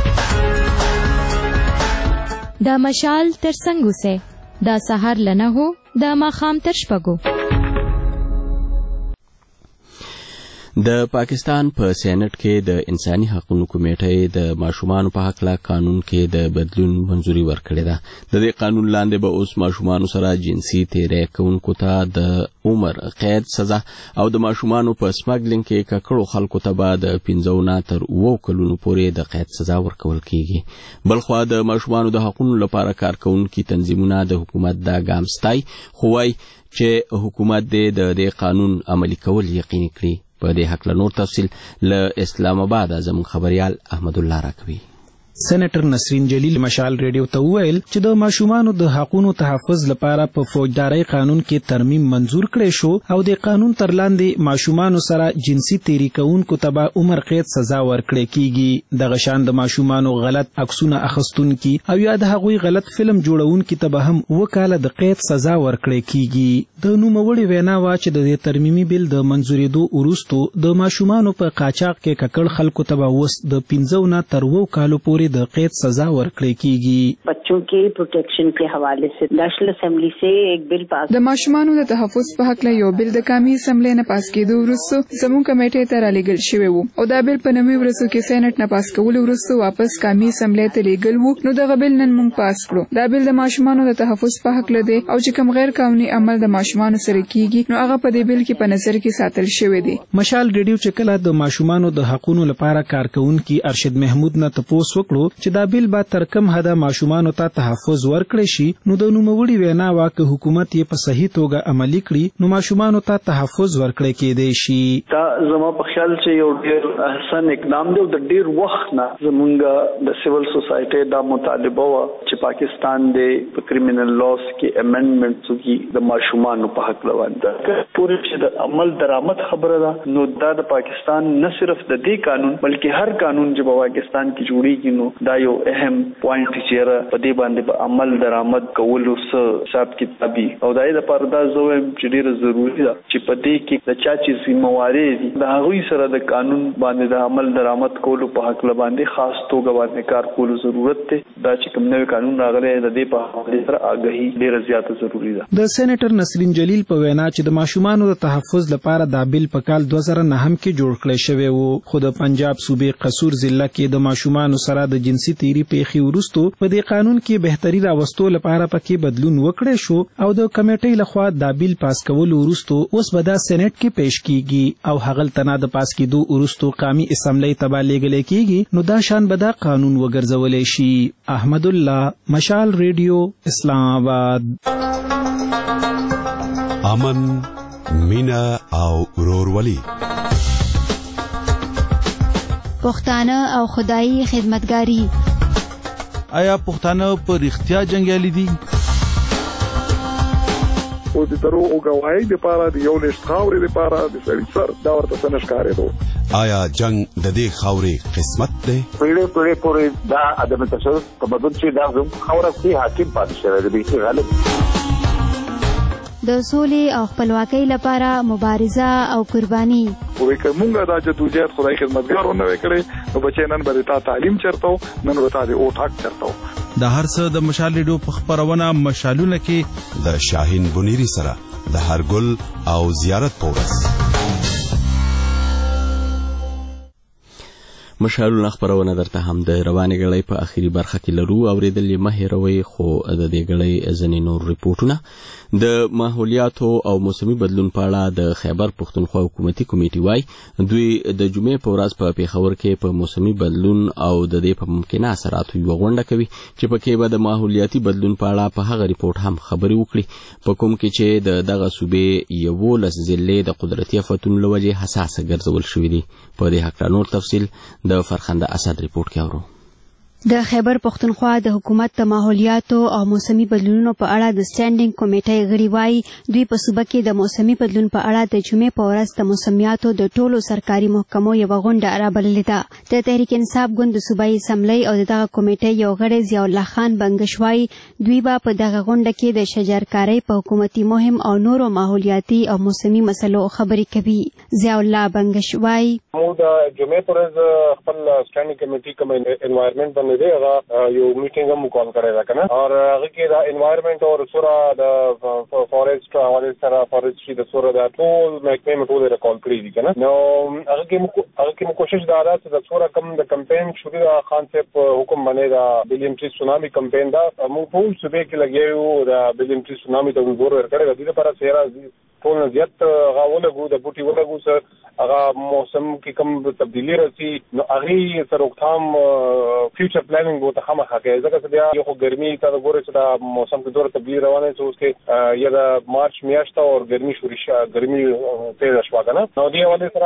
[SPEAKER 8] د مشال تر څنګ اوسئ، د سهار له 9 د ماښام تر 6.
[SPEAKER 1] د پاکستان په سېنات کې د انساني حقوقو کمیټې د ماشومان په حق لا قانون کې د بدلون منځوري ورکړې ده. د دې قانون لاندې به اوس ماشومان سره جنسي تیری کوونکو ته د عمر قید سزا او د ماشومان په سمګلینګ کې ککړو خلکو ته به د 15 نه تر 9 کلونو پورې د قید سزا ورکول کیږي. بلخوا د ماشومان د حقوقو لپاره کارکونکي تنظیمونه د حکومت د ګام ستای خوای چې حکومت د دې قانون عملي کول یقیني کړي. په دې حق له نور تفصیل له اسلام آباد زموږ خبريال احمد الله راکوي.
[SPEAKER 14] سېنیټر نسرین جلیل مشال ریډیو ته وویل چې د ماشومانو د حقوقو تحفظ لپاره په فوجداري قانون کې ترمیم منزور کړی شو او د قانون تر لاندې ماشومانو سره جنسي تیری کوونکو ته به عمر قید سزا ورکړي کیږي. د غشان د ماشومانو غلط عکسونه اخستونکي او یا د هغوی غلط فلم جوړونکي ته به هم 2 کاله د قید سزا ورکړي کیږي. د نوموړي وینا وا چې د ترمیمي بل د منزورېدو وروسته د ماشومانو په قاچاق کې ککړ خلکو ته به وس د 15 نه تر 2 کالو پورې د قید سزا ورکړي کیږي.
[SPEAKER 15] بچوں کے پروٹیکشن کے حوالے سے نیشنل اسمبلی سے ایک بل پاس
[SPEAKER 10] د ماشومانو د تحفظ په حق له یو بل د قومي اسمبلی نه پاس کېدو وروسته زموږ کمیټې ته رالیږل شوی وو او دا بل په نوي ورځو کې سېنات نه پاس کول وروسته واپس قومي اسمبلی ته لیږل وو. نو دغه بل نن موږ پاس کړو. دا بل د ماشومانو د تحفظ په حق له دی او چې کوم غیر قانوني عمل د ماشومانو سره کیږي نو هغه په دې بل کې په نظر کې ساتل شوی دی.
[SPEAKER 14] مشال ریډیو چې کله د ماشومانو د حقوقو لپاره کارکونکي ارشد محمود نه تپوس وکړو چې دا بل به تر کوم حد ماشومانو ته تحفظ ورکړي شي نو د نوموړي وینا واکه حکومت یې په صحیح توګه عملي کړي نو ماشومانو ته تحفظ ورکړي کېدای شي.
[SPEAKER 16] دا زما په خیال چې یو ډیر احسن اقدام دی او د ډیر وخت نه زمونږ د سیول سوسایټي دا مطالبه و چې پاکستان د کریمینل لاس کې امندمنټ وکړي د ماشومانو په حق لوانده پورې چې د عمل درآمد خبره ده. نو دا د پاکستان نه صرف د دې قانون بلکې هر قانون چې په پاکستان کې جوړیږي نو دا یو اهم پوینټ چې په دې باندې په عمل درآمد کولو سره حساب کتابي او دای د پردا زویم چې ډیره ضروری ده چې په دې کې د چا چې ذمہواری دي د هغوی سره د قانون باندې د عمل درآمد کولو په حق باندې خاص توګه باندې کار کولو ضرورت دی. دا چې کوم نوی قانون راغلی د دې په حواله سره آگاهي ډیره زیاته ضروری ده.
[SPEAKER 14] د سېنیټر نسرین جلیل په وینا چې د ماشومانو د تحفظ لپاره دا بل په کال 2009 کې جوړ کړی شوی وو خو د پنجاب صوبې قصور ضلع کې د ماشومانو سره د جنسي تیری پیښې وروسته په دې قانون کې بهتري راوستو لپاره پکې بدلون وکړی شو او د کمیټې لخوا دا بل پاس کول وروسته اوس به دا سېنات کې پیش کیږي او هغه تنه د پاس کېدو وروسته قومي اسمبلی ته لیږل کیږي نو دا شان به دا قانون وګرځولای شي. احمد الله مشال ریډیو اسلام آباد.
[SPEAKER 17] امن مینا او ورورولي
[SPEAKER 8] پښتانه او خدایي خدمتګاری.
[SPEAKER 9] آیا پښتانه په رښتیا جنگیالي دي؟
[SPEAKER 18] او د درو او گواهی لپاره د یو لښت خاورې لپاره د سړي سر دا ورته څنګه
[SPEAKER 17] آیا جنگ د دې خاورې قسمت دی؟
[SPEAKER 19] پیړې پورې دا عدم تشدد تمدن چې دا زموږ خاوره کې حاکم پاتې شوی دی غالب.
[SPEAKER 8] د سولې او خپلواکۍ لپاره مبارزه او قرباني.
[SPEAKER 18] وې کومه دا جدوجہد خدای خدمتګارونه وکړي نو بچی نن به تا تعلیم چرته نن به تا د او ټاک چرته.
[SPEAKER 9] د هر څه د مشال ریډیو په خبرونه مشالونه کې
[SPEAKER 17] د شاهین بنيري سره د هرګل او زیارت پورس
[SPEAKER 1] مشالونه خبرونه درته هم د روانې غړې په اخیری برخه کې لرو اوریدل یې مهیروي خو د دې غړې ځنې نور ریپورتونه د ماحولیاتو او موسمي بدلون په اړه د خیبر پښتونخوا حکومتي کمیټې وای دوی د جمعې په ورځ په پیښور کې په موسمي بدلون او د دې په ممکنه اثراتو یو غونډه کوي چې په کې به د ماحولیاتي بدلون په اړه په هغه ریپورت هم خبري وکړي په کوم کې چې دغه صوبې یو لس ضلع د قدرتي آفتونو له وجې حساسه ګرځول شوې دي. په دې حق نور تفصیل د فرخنده اسد ریپورت کې اورو.
[SPEAKER 8] د خیبر پښتونخوا د حکومت د ماحولیاتو او موسمي بدلونونو په اړه د سټانډینګ کمیټې غړي وایي دوی په صوبه کې د موسمي بدلون په اړه د جمعې په ورځ د موسمیاتو د ټولو سرکاري محکمو یو غونډه رابللې ده. د تحریک انصاف ګوند د صوبایي اسمبلی او دغه کمیټې یو غړی ضیاء الله خان بنگش وایي دوی به په دغه غونډه کې د شجرکارۍ په حکومتي مهم او نورو ماحولیاتي او موسمي مسلو خبرې کوي. ضیاء الله بنگش وایي
[SPEAKER 20] موږ د جمعې پر ورځ خپل سټانډینګ کمیټې کوم انوایرنمنت باندې دی هغه یو میټینګ هم کال کړی دا کنه او هغه کې دا انوایرنمنت او سورا د فورست حواله سره فورستري د سورا د ټول محکمې ټول کال کړی دي کنه نو هغه کې کوشش دا ده چې د سورا کم د کمپاین شروع د خان صاحب حکم باندې دا بلیم ټری سونامي کمپاین دا موږ ټول صوبې کې لګیو دا بلیم ټری سونامي ته وګور ورکړی د دې لپاره سیرا ټول زیات غاولګو د بوټي ولګو سره هغه موسم کې کم تبدیلی راځي نو هغه سره وختام فیوچر پلانینګ وو ته خامخا کوي ځکه چې بیا یو ګرمي ته وګورئ چې دا موسم کې ډېر تبدیلی روانه شي اوس کې یا د مارچ میاشت او ګرمي ګرمي تیز شو کنه نو دی ولې سره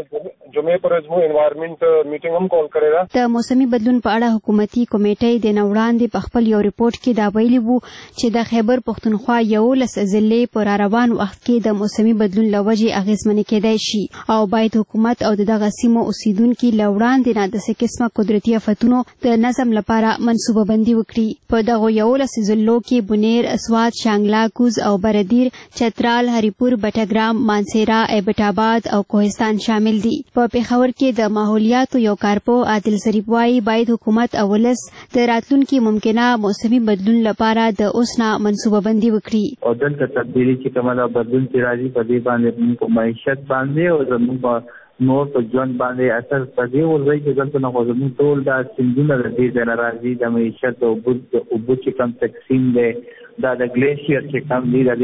[SPEAKER 20] جمعې پر ورځ مو انوایرنمنت میټینګ هم کول کړی دا
[SPEAKER 8] د موسمي بدلون په اړه حکومتي کمیټې د نوړاندې په خپل یو ریپورت کې دا ویلي وو چې د خیبر پښتونخوا یو لس ضلع پر روان وخت کې د موسمي بدلون لوجې اغیزمنې کېدای شي او باید حکومت او دغه سیمو اوسیدونکو لوړاندې نه د قسمه قدرتي آفتونو د نظم لپاره منصوبه بندي وکړي. په دغه یو لس ضلعو کې بونیر، اسوات، شانګلا، کوز او بردیر، چترال، هریپور، بټګرام، مانسیرا، ایبټ آباد او کوهستان شامل دي. په پیښور کې د ماحولیاتو یو کارپو عادل ظریف وایي باید حکومت او ولس د راتلونکي ممکنه موسمي بدلون لپاره د اوسنا منصوبه بندي وکړي.
[SPEAKER 21] او دلته تبدیلی چې کومه بدلون چې راځي په دې باندې په معیشت باندې او زموږ نور په ژوند باندې اثر پدې ورځي چې دلته نه غوښمن ټول دا سندونه د دې د ناراضي د معیشت او بوت چې کم تقسیم دی دا د ګلیشیر چې کم دی د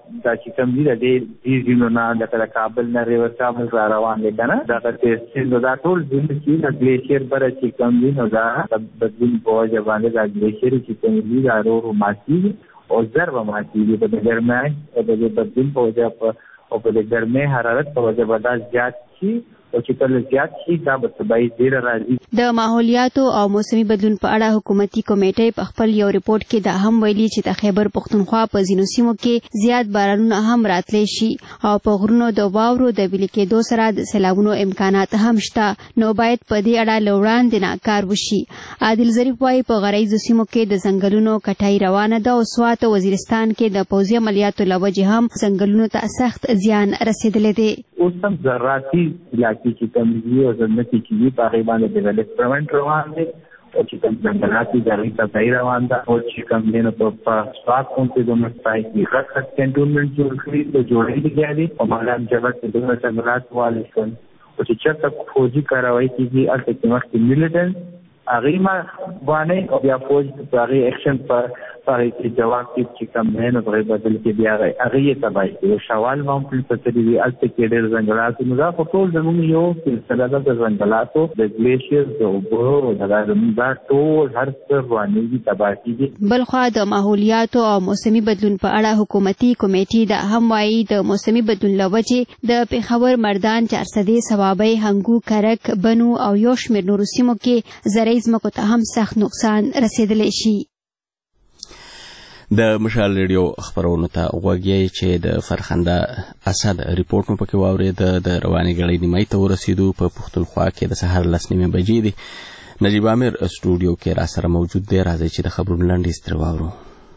[SPEAKER 21] چې کم دی د دې زینونه د کابل نه ریورسابل را روان دي کنه دا چې دا ټول چې د ګلیشیر پر چې کم دی نو دا بدلون په وجه باندې د ګلیشیر چې کم دی دا ورو ماتي او ضربه ماتي د ګرمای او د بدلون په وجه او په ګرمۍ حرارت په وجه باندې زیات شي او چې کله زیات شي دا به تبعی ډیر راځي. د ماحولیاتو او موسمي بدلون په اړه حکومتي کمیټې په خپل یو ریپورت کې دا هم ویلي چې د خیبر پښتونخوا په ځینو سیمو کې زیات بارانونه هم راتلی شي او په غرونو د واورو د ویلي کېدو سره د سیلابونو امکانات هم شته نو باید په دې اړه له وړاندې نه کار وشي. عادل ظریف وایي په غرایزو سیمو کې د ځنګلونو کټای روانه ده او سوات او وزیرستان کې د پوځي عملیاتو له وجې هم ځنګلونو ته سخت زیان رسېدلی دی. اوس هم زراعتي چې کوم دی او ځنګلي چې دی په هغه باندې ډیولپمنٹ روان دي او چې کوم ځنګلاتي ځای ته ځای روان ده او چې کوم دینه په سواد کوونکو د مستای کې خاص کنټرولمنٹ جوړ کړی د جوړې دي او مالام جوړ کړي د ځنګلات والي شول او چې چرته فوجي کاروایی کیږي البته چې وخت میلیټنټ هغه ما باندې او بیا فوج په هغه اکشن پر کې جواب چې کوم نه نو غیر بدل کې بیا هغه یې تبعی او شوال هم په ستړي دی البته کې ډېر ځنګلات نو دا ټول زموږ یو سلسله د ځنګلاتو د ګلیشیر د اوبو د زموږ ټول هر څه باندې تبعی دي. بلخوا د ماحولیاتو او موسمي بدلون په اړه حکومتي کمیټې د هم وايي د موسمي بدلون لوجې د پیښور مردان چارسدې ثوابۍ هنګو کرک بنو او یو شمېر نورو سیمو کې زرعي ځمکو ته هم سخت نقصان رسېدلی شي.
[SPEAKER 1] د مشال ریډیو خبرونو ته غوږی چې د فرخنده اسد ریپورت مو پکې واورید. د رواني غړي نیمای ته ورسېدو په پښتونخوا کې د سحر 10:30 بجې دي. نجیب عامر سټوډیو کې را سره موجود دی. راځي چې د خبرونو لنډیز ترې واورو.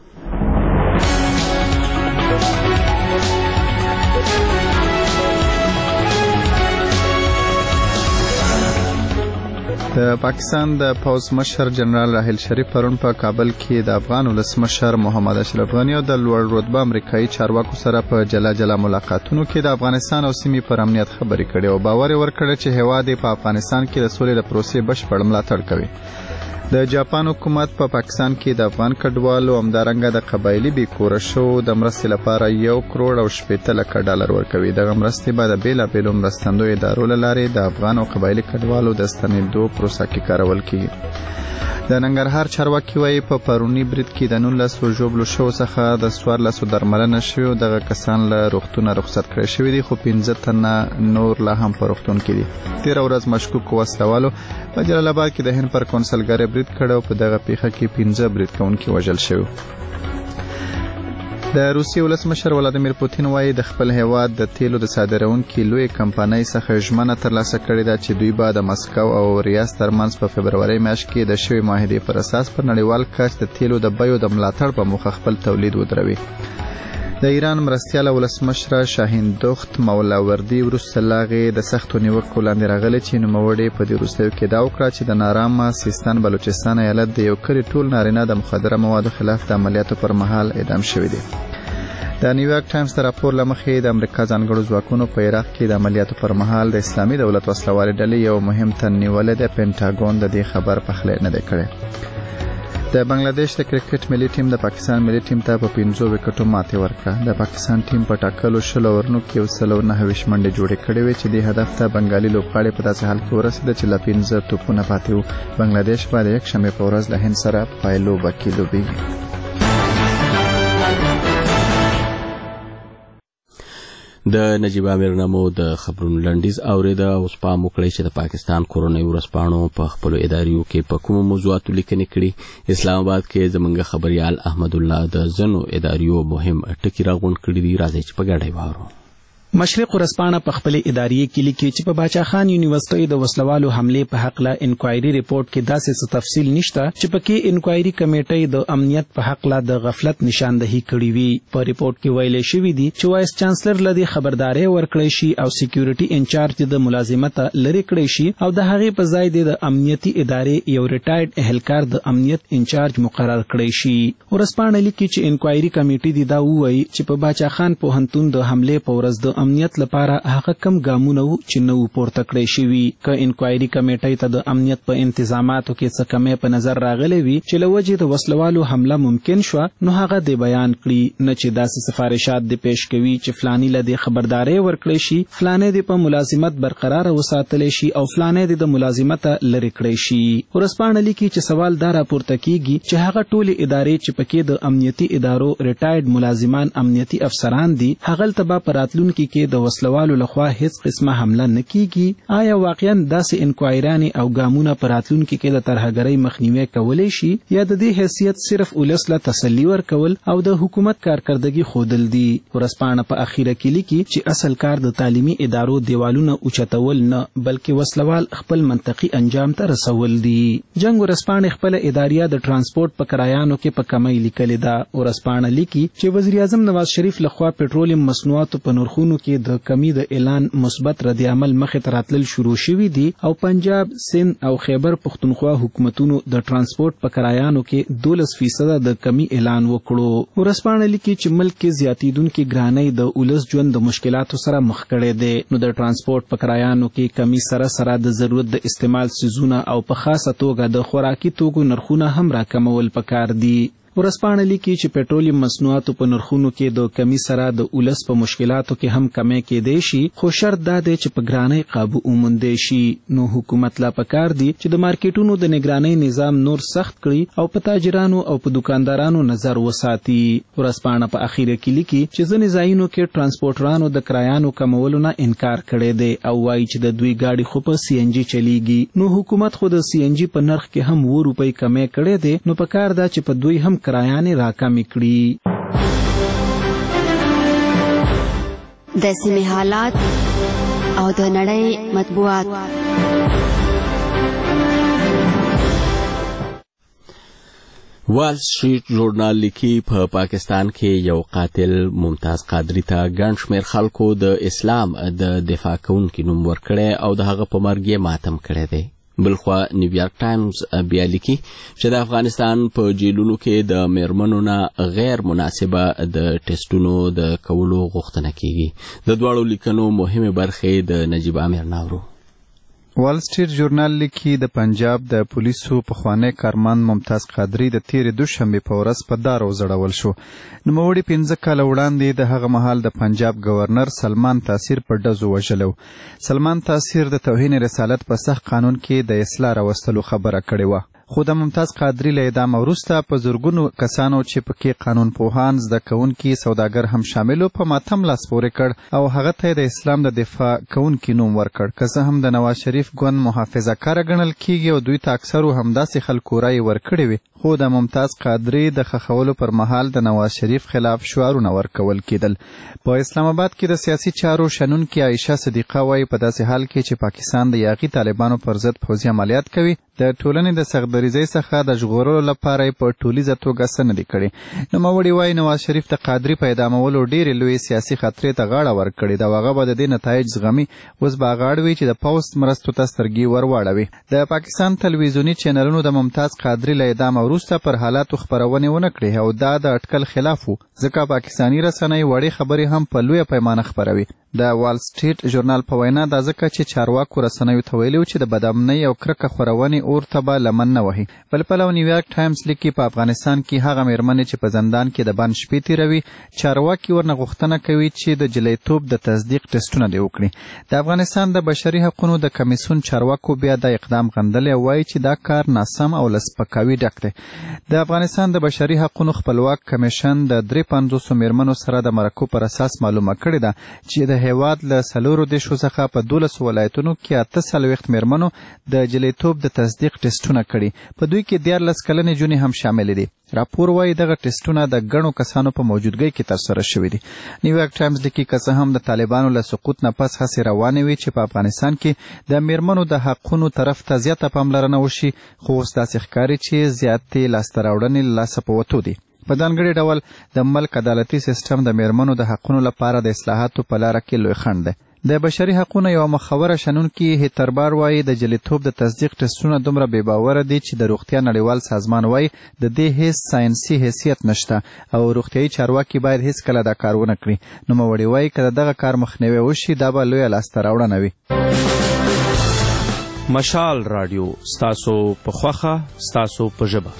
[SPEAKER 2] د پاکستان د پوز مشر جنرال راحیل شریف پرون په کابل کې د افغان ولسمشر محمد اشرف غنی او د لوړ رتبه امریکایي چارواکو سره په جلا ملاقاتونو کې د افغانستان او سیمې پر امنیت خبرې کړې او باور ورکړ چې هیواد په افغانستان کې د سولې د پروسې بشپړ ملاتړ کوي. د جاپان حکومت په پاکستان کې د افغان کډوالو همدارنګه د قبایلی بیکوره شو د مرستې لپاره $1.8 ورکوي. دغه مرستې به د بیلابیلو مرستندوی ادارو له لارې د افغان او قبایلی کډوالو د ستنېدو پروسه کې کارول کیږي. د ننګرهار چارواکي وایي په پرونی برید کې د 19 ژوبلو شو څخه د 14 درملنه شوی. دغه کسان له روغتونه رخصت کړی شوی دي خو 15 تنه نور لا هم په روغتون کې دي. 13 ورځ مشکوک وسلوالو په جلال آباد کې د هند پر کونسلګری برید کړو. په دغه پیښه کې 15 برید کوونکي وژل شوی. د روسیې ولسمشر ولادیمیر پوتین وایي د خپل هیواد د تیلو د صادرونکو لوی کمپنۍ څخه ژمنه ترلاسه کړې ده چې دوی به د مسکو او ریاض ترمنځ په فبروري میاشت کې د شوی معاهدې پر اساس پر نړیوال کچه د تیلو د بیو د ملاتړ په موخه خپل تولید ودروي. د ایران مرستیال ولسمشر شاهین دوخت مولاوردی وروسته لاغې د سختو نیوکو لاندې راغلی چې نوموړی په دې وروستیو کې دا وکړه چې د نارام سیستان بلوچستان ایالت د یو کلی ټول نارینه د مخدره موادو خلاف د عملیاتو پر مهال اعدام شوی دی. د نیویارک ټایمز د راپور له مخې د امریکا ځانګړو ځواکونو په عراق کې د عملیاتو پر مهال د اسلامي دولت وسلوالې ډلې یو مهم تن نیولې ده. پینټاګون د دې خبر پخلی نه دی کړی. د بنگلاديش د کرکټ ملي ټیم د پاکستان ملي ټیم ته په 15 وکټو ماتې ورکړه. د پاکستان ټیم په ټاکلو 20 اورونو کې 109 منډې جوړې کړې وې چې د هدف ته بنگالي لوبغاړي په داسې حال کې ورسېده چې لا 15 توپونه پاتې وو. بنگلاديش به د یکشنبه په ورځ له هند سره پایلوبه کې لوبېږي.
[SPEAKER 1] د نجیب عامر نامو د خبرونو لنډیز اوریده. اوس پام وکړئ چې د پاکستان کورنۍ ورځپاڼو په خپلو اداریو کې په کومو موضوعاتو لیکنې کړي. اسلام آباد کې زموږ خبريال احمد الله د ځنو اداریو مهم ټکي راغونډ کړي دي. راځي چې په ګډه وارو.
[SPEAKER 14] مشرق ورځپاڼه په خپل اداري کې لیکي چې په باچا خان یونیورسيټي د وسلوالو حمله په حق له انکوایري ریپورت کې داسې تفصیل نشته چې پکې انکوایري کمیټې د امنیت په حق له د غفلت نشاندهي کړې وي. په ریپورت کې ویل شوی دی چې وایس چانسلر لدی خبرداري ورکړی شي او سکیورټي انچارج د ملازمت لري کړی شي او د هغې په ځای د امنیتي ادارې یو ریټایرډ اهلکار د امنیت انچارج مقرر کړی شي. ورځپاڼه لیکي چې انکوایري کمیټې دی دا وایي چې په باچا خان پوهنتون د حمله په ورځ د امنیت لپاره هغه کم ګامونه وو چې نو پورته کړی شوی. که انکوایري کمیټې ته د امنیت په انتظاماتو کې څه کمې په نظر راغلي وي چې لوجه د وسلوالو حمله ممکن شو نو هغه د بیان کړي نه چې داسې سفارشات د پیش کوي چې فلانی لدی خبرداري ورکړي شي، فلانه د په ملازمت برقرار وساتل شي او فلانه د ملازمت لری کړی شي. ورسپانه لیکي چې سوال دا راپورته کیږي چې هغه ټول ادارې چې پکې د امنیتي ادارو ریټایرډ ملازمان امنیتي افسران دي هغه تبا پراتلونکو کې د وسلوالو لخوا هیڅ قسمه حمله نه کیږي. آیا واقعا داسې انکوایرانی او ګامونه پراتلونکو کې د ترهګرۍ مخنیوي کولای شي یا د دې حیثیت صرف ولسله تسلی ورکول او د حکومت کارکردګي خودل دي؟ ورسپانه په اخیره کې لیکي چې اصل کار د تعلیمي ادارو دیوالونه اوچتول نه بلکې وسلوال خپل منطقي انجام ته رسول دي. جنگ ورسپانه خپل اداریا د ترانسپورت په کرایانو کې په کمی لیکل ده. ورسپانه لیکي چې وزیر اعظم نواز شریف لخوا پټرولیم مصنوعاتو په نرخونو کې د کمی د اعلان مثبت رد عمل مخې ته راتلل شروع شوی دي او پنجاب، سند او خیبر پختونخوا حکومتونو د ترانسپورت په کرایانو کې 12% د کمی اعلان وکړو. ورسپانه لیکي چې ملک کې زیاتیدونکو ګرانۍ د اولس ژوند د مشکلاتو سره مخ کړي دي. نو د ترانسپورت په کرایانو کې کمی سره د ضرورت د استعمال سيزونه او په خاصه توګه د خوراکي توکو نرخونه هم راکمول پکار دي. ورسپانه لیکي چې پټرولیم مصنوعاتو په نرخونو کې د کمی سره د اولس په مشکلاتو کې هم کمی کېدای شي خو شرط دا دی چې په ګرانۍ قابو وموندل شي. نو حکومت لا پکار دی چې د مارکیټونو د نگرانۍ نظام نور سخت کړي او په تاجرانو او په دکاندارانو نظر وساتي. ورسپانه په اخیره کې لیکي چې ځینې ځایونو کې ترانسپورټرانو د کرایانو کمولو نه انکار کړی دی او وایي چې د دوی گاډي خو په سی ان جی چلیږي. نو حکومت خو د سی ان جی په نرخ کې هم 2 روپۍ کمی کړی دی. نو پکار دا چې په دوی هم کرایانې راکمې کړي.
[SPEAKER 5] د سیمې حالات او د نړۍ مطبوعات.
[SPEAKER 1] وال سټریټ ژورنال لیکي په پاکستان کې یو قاتل ممتاز قادری ته ګڼ شمېر خلکو د اسلام د دفاع کوونکي نوم ورکړی او د هغه په مرګ یې ماتم کړی دی. بلخوا نیویارک ټایمز بیا لیکي چې د افغانستان په جیلونو کې د میرمنو نه غیر مناسبه د ټیسټونو د کولو غوښتنه کیږي. د دواړو لیکنو مهمه برخې د نجیب عامر ناورو.
[SPEAKER 2] وال سټریټ ژورنال لیکي د پنجاب د پولیسو پخوانی کارمند ممتاز قادری د تیرې دوشنبې په ورځ په دار وځړول شو. نوموړي 15 کاله وړاندې د هغه مهال د پنجاب گورنر سلمان تاثیر په ډزو وژلو. سلمان تاثیر د توهین رسالت په سخت قانون کې د اصلاح راوستلو خبره کړې وه. خو د ممتاز قادری له اعدام وروسته په زرګونو کسانو چې پکې قانون پوهان، زده کوونکي، سوداګر هم شاملو په ماتم لاس پورې کړ او هغه ته د اسلام د دفاع کوونکي نوم ورکړ. که څه هم د نواز شریف ګوند محافظه کاره ګڼل کیږي او دوی ته اکثرو همداسې خلکو رایې ورکړې وي، خو د ممتاز قادری د ښخولو پر مهال د نواز شریف خلاف شعارونه ورکول کېدل. په اسلام آباد کې د سیاسي چارو شنونکي عایشه صدیقه وایي په داسې حال کې چې پاکستان د یاغي طالبانو پر ضد پوځي عملیات کوي، د ټولنې د سختدریځۍ څخه د ژغورلو لپاره په ټولیزه توګه څه نه دي کړي. نوموړي وایي نواز شریف د قادری په اعدامولو ډېرې لویې سیاسي خطرې ته غاړه ورکړې ده او هغه به د دې نتایج زغمي. اوس به هغه اړ وي چې د پوځ مرستو ته سترګې ورواړوي. د پاکستان تلویزیوني چینلونو د ممتاز قادری له اعدام وروسته پر حالاتو خپرونې ونه کړې او دا د اټکل خلاف و، ځکه پاکستاني رسنۍ وړې خبرې هم په لویه پیمانه خپروي. د وال سټریټ ژورنال په وینا دا ځکه چې چارواکو رسنیو ته ویلي چې د بدامنۍ او کرکه خپرونې اور ته به لمن نه وهي. بل پلو نیویارک ټایمز لیکي په افغانستان کې هغه میرمنې چې په زندان کې د بند شپې تیروي، چارواکي ورنه غوښتنه کوي چې د جلیتوب د تصدیق ټسټونه دې وکړي. د افغانستان د بشري حقوقو د کمیسیون چارواکو بیا دا اقدام غندلی او وایي چې دا کار ناسم او له سپکاوي ډک دی. د افغانستان د بشري حقوقو خپلواک کمیشن د 53 میرمنو سره د مرکو پر اساس معلومه کړې ده چې د هیواد له 40 څخه په 12 ولایتونو کې 48 میرمنو د جلیتوب د تصدیق ټسټونه کړي. په دوی کې 14 کلنې جونې هم شامل دي. راپور وایي دغه ټسټونه د ګڼو کسانو په موجودګۍ کې ترسره شوي دي. نیویارک ټایمز لیکي که څه هم د طالبانو له سقوط نه پس هڅې روانې وي چې په افغانستان کې د میرمنو د حقونو طرف ته زیاته پاملرنه وشي، خو اوس داسې ښکاري چې زیاتې لاسته راوړنې له لاسه په وتو دي. په ځانګړي ډول د ملک عدالتي سیستم د میرمنو د حقونو لپاره د اصلاحاتو په لاره کې لوی خنډ دی. د بشري حقوقو یو مخوره شنونکي هیتربار وایي د جلیتوب د تصدیق ټسټونه دومره بې باوره دي چې د روغتیا نړیوال سازمان وایي د دې هیڅ ساینسي حیثیت نشته او روغتیایي چارواکي باید هیڅکله دا کار ونه کړي. نوموړي وایي که د دغه کار مخنیوی وشي دا به لویه لاسته راوړنه وي.
[SPEAKER 9] مشال رادیو ستاسو په خوښه، ستاسو په ژبه.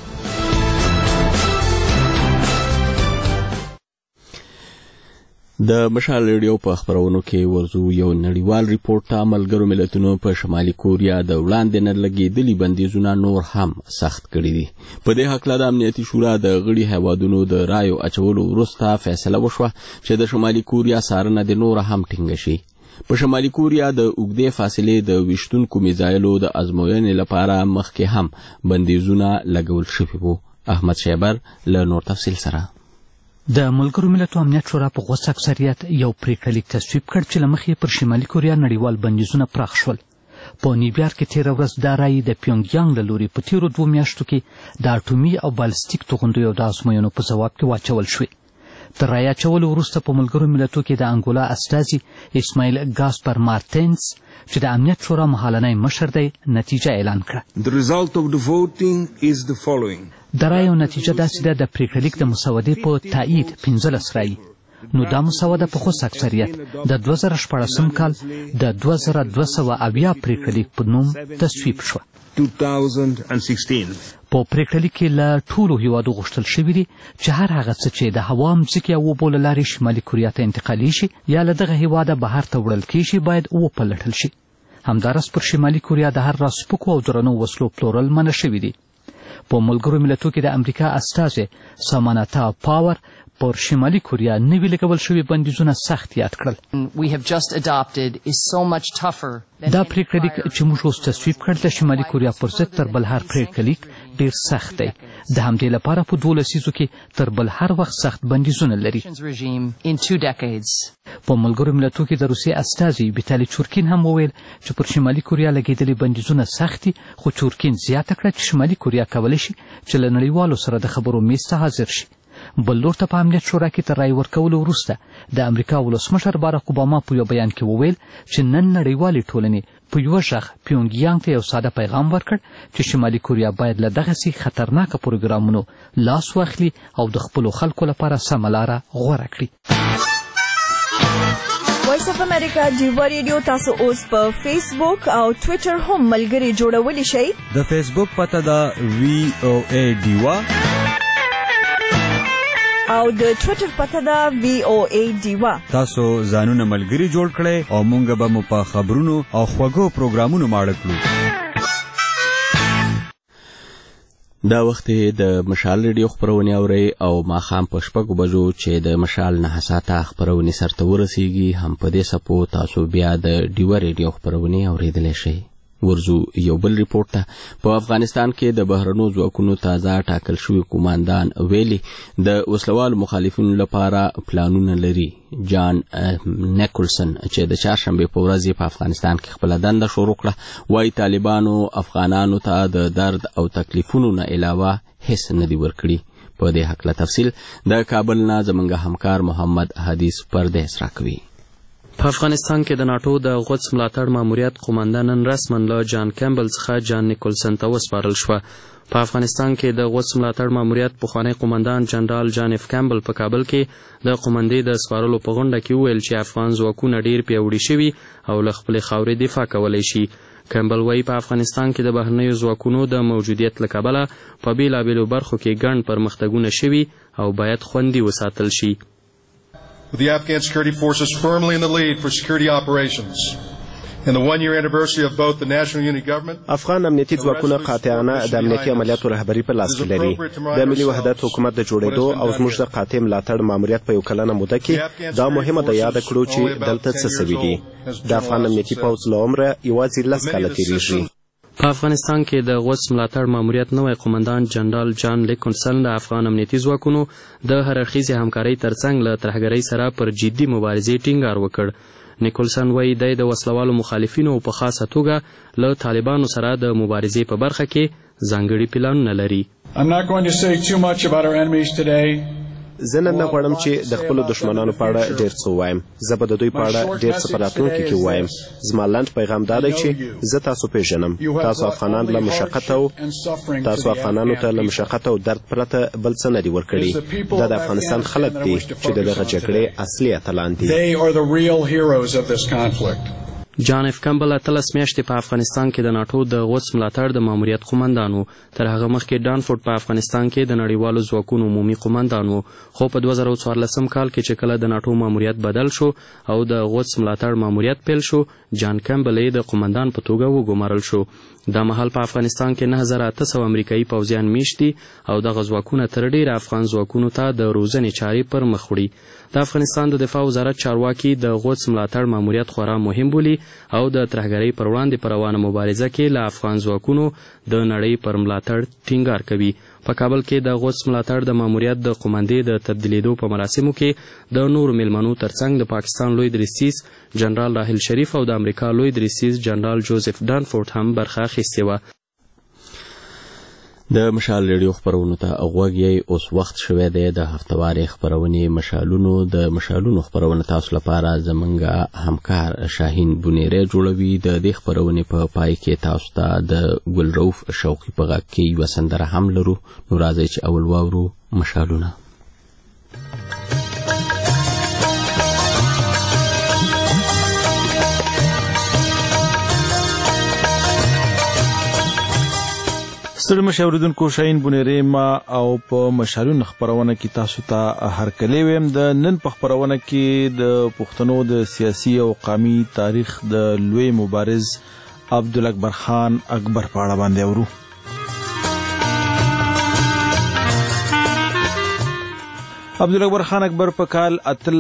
[SPEAKER 1] د مشال ریډیو په خبرونو کې ورزو یو نړیوال ریپورت ته ملګرو ملتونو په شمالي کوریا د وړاندې نه لګېدلي بندیزونه نور هم سخت کړي دي. په دې هکله د امنیتي شورا د غړي هیوادونو د رایو اچولو وروسته فیصله وشوه چې د شمالي کوریا څارنه د نور هم ټینګه شي. په شمالي کوریا د اوږدې فاصلې د ویشتونکو میزایلو د ازموینې لپاره مخکې هم بندیزونه لګول شوي وو. احمد شیبر له نور تفصیل سره.
[SPEAKER 22] د ملګرو ملتونو امنیت شورا په غوڅ اکثریت یو پریکړه لیک تصویب کړ چې له مخې پر شمالي کوریا نړیوال بندیزونه پراخ شول. په نیویارک کې تېره ورځ دا رایې د پیونګ یانګ له لوري په تېرو 2 میاشتو کې د اټومي او بالستیک توغندیو د ازموینو په ځواب کې واچول شوې. تر رایې اچولو وروسته په ملګرو ملتونو کې د انګولا استازي اسماعیل ګاسپر مارتینز چې د امنیت شورا مهالنی مشر دی نتیجه اعلان کړه.
[SPEAKER 23] The result of the voting is the following.
[SPEAKER 22] د رایو نتیجه داسې ده د پریکړه لیک د مسودې په تایید 15 رایې. نو دا مسوده په خصوص اکثریت د 2014 کال د 2270 پریکړه لیک په نوم تصویب شو.
[SPEAKER 23] 2016
[SPEAKER 22] په پریکړه لیک کې له ټولو هیوادو غوښتل شوي دي چې هر هغه څه چې د هوا، مځکې او اوبو له لارې شمالي کوریا ته انتقالي شي یا له دغه هیواده بهر ته وړل کیږي باید وپلټل شي. همداراز پر شمالي کوریا د هر راسپکو او درنو وسلو پلورل منع شوي دي. په ملګرو ملتونو کې د امریکا استازي سامانتا پاور پر شمالي کوریا نوي لګول شوي بندیزونه سخت یاد کړل. دا پریکړه لیک چې موږ اوس تصویب کړ د شمالي کوریا پر ضد تر بل هر پریکړه لیک ډیر سخت دی. د همدې لپاره په 12 لسیزو کې تر بل هر وخت سخت بندیزونه لري. په ملګرو ملتونو کې د روسیې استازي ویتالي چورکین هم وویل چې پر شمالي کوریا لګېدلي بندیزونه سخت دي، خو چورکین زیاته کړه چې شمالي کوریا کولی شي چې له نړیوالو سره د خبرو میز ته حاضر شي. بل لور ته په امنیت شورا کې تر رای ورکولو وروسته د امریکا ولسمشر باراک اوباما په یو بیان کې وویل چې نن نړیوالې ټولنې په یوه غږ پیونګیانګ ته یو ساده پیغام ورکړ چې شمالي کوریا باید له دغسې خطرناکه پروګرامونو لاس واخلي او د خپلو خلکو لپاره سمه لاره غوره کړي.
[SPEAKER 3] وایس اف امریکا ډیوا ریډیو تاسو اوس په فیسبوک او ټویټر هم ملګري جوړولی شئ.
[SPEAKER 6] د فیسبوک پته ده VOA ډیوا
[SPEAKER 3] او د ټویټر پته ده VOA ډیوا.
[SPEAKER 6] تاسو ځانونه ملګري جوړ کړئ او مونږ به مو په خبرونو او خوږو پروګرامونو ماړه کړو.
[SPEAKER 1] دا وخت د مشال ریډیو خبرونه اوري او ماښام په 6 بجو چې د مشال نه حساته خبرونه سرته ورسیږي هم په دې سپو تاسو بیا د ډیوا ریډیو خبرونه اوریدلی شئ. ورزو یو بل ریپورت ته په افغانستان کې د بهرنو ځواکونو تازه ټاکل شوی قوماندان ویلي د وسلوال مخالفینو لپاره پلانونه لري. جان نیکولسن چې د چهارشنبه په ورځ په افغانستان کې خپل دنده شروع کړه وايي طالبانو افغانانو ته د درد او تکلیفونو نه علاوه هیڅ نه دی ورکړي. په دې هکله تفصیل د کابل نه زموږ همکار محمد حدیث پردیس راکوي.
[SPEAKER 7] په افغانستان کې د ناټو د قدس ملاتړ ماموریت قوماندان نن رسما له جان کیمبل څخه جان نیکولسن ته وسپارل شوه. په افغانستان کې د قدس ملاتړ ماموریت پخوانی قوماندان جنرال جان اف کیمبل په کابل کې د قومندې د سپارلو په غونډه کې وویل چې افغان ځواکونه ډیر پیاوړي شوي او له خپلې خاورې دفاع کولی شي. کیمبل وایي په افغانستان کې د بهرنیو ځواکونو د موجودیت له کبله په بېلابېلو برخو کې ګڼ پرمختګونه شوي او باید خوندي وساتل شي.
[SPEAKER 24] With the Afghan security forces firmly in the lead for security operations. In the one-year anniversary of both the National Unity Government,
[SPEAKER 25] افغان امنیتي ځواکونه قاطعانه د امنیتي عملیاتو رهبري په لاس کې لري. د ملي وحدت حکومت د جوړېدو او زموږ د قاطع ملاتړ ماموریت په یو کلنه موده کې دا مهمه ده یاد کړو چې دلته څه سوي دي. د افغان امنیتي پوځ له عمره یوازې 10 کاله تېرېږي.
[SPEAKER 7] په افغانستان کې د قدس ملاتړ ماموریت نوی قوماندان جنرال جان لیکونسن د افغان امنیتي ځواکونو د هررخیزې همکارۍ ترڅنګ له ترهګرۍ سره پر جدي مبارزې ټینګار وکړ. نیکولسن وایي دی د وسلوالو مخالفینو په خاصه توګه له طالبانو سره د مبارزې په برخه کې ځانګړي پلانونه لري.
[SPEAKER 25] زه نن نه غواړم چې د خپلو دښمنانو په اړه ډېر څه ووایم. زه به د دوی په اړه ډېر څه په راتلونکي کې ووایم. زما لنډ پیغام دا دی چې زه تاسو پیژنم. تاسو افغانانو ته له مشقت او درد پرته بل څه نه دي ورکړي. دا د افغانستان خلک دي چې د دغه جګړې اصلي اتلان دي.
[SPEAKER 7] جان اف کیمبل 13 میاشتې په افغانستان کې د ناټو د قدس ملاتړ د ماموریت قوماندان و. تر هغه مخکې ډانفورد په افغانستان کې د نړیوالو ځواکونو عمومي قوماندان و. خو په 2014 کال کې چې کله د ناټو ماموریت بدل شو او د قدس ملاتړ ماموریت پیل شو، جان کیمبل یې د قوماندان په توګه وګمارل شو. دا مهال په افغانستان کې 9800 امریکایي پوځیان میشت دي او دغه ځواکونه تر ډیره افغان ځواکونو ته د روزنې چارې پر مخ وړي. د افغانستان د دفاع وزارت چارواکي د قدس ملاتړ ماموریت خورا مهم بولي او د ترهګرۍ پر وړاندې په روانه مبارزه کې له افغان ځواکونو د نړۍ پر ملاتړ ټینګار کوي. په کابل کې د قدس ملاتړ د ماموریت د قومندې د تبدیلیدو په مراسمو کې د نورو میلمنو ترڅنګ د پاکستان لوی دریسیس جنرال راحل شریف او د امریکا لوی دریسیس جنرال جوزف ډانفورد هم برخه اخیستې وه.
[SPEAKER 1] د مشال ریډیو خبرونو ته غوږ یې اوس وخت شوی دی د هفتوارې خبرونې مشالونو. د مشالونو خبرونه تاسو لپاره زموږ همکار شاهین بونیری جوړوي. د دې خبرونې په پای کې تاسو ته د ګلروف شوقي په غږ کې یوه سندره هم لرو. نو راځئ چې اول واورو مشالونه.
[SPEAKER 9] ستړي مشه اوریدونکو، شاهین بونیری ما او په مشالونو خبرونه کې تاسو ته هرکلی ویم. د نن په خبرونه کې د پښتنو د سیاسي او قومي تاریخ د لوی مبارز عبدالاکبر خان اکبر په اړه باندې اورو. عبدالاکبر خان اکبر په کال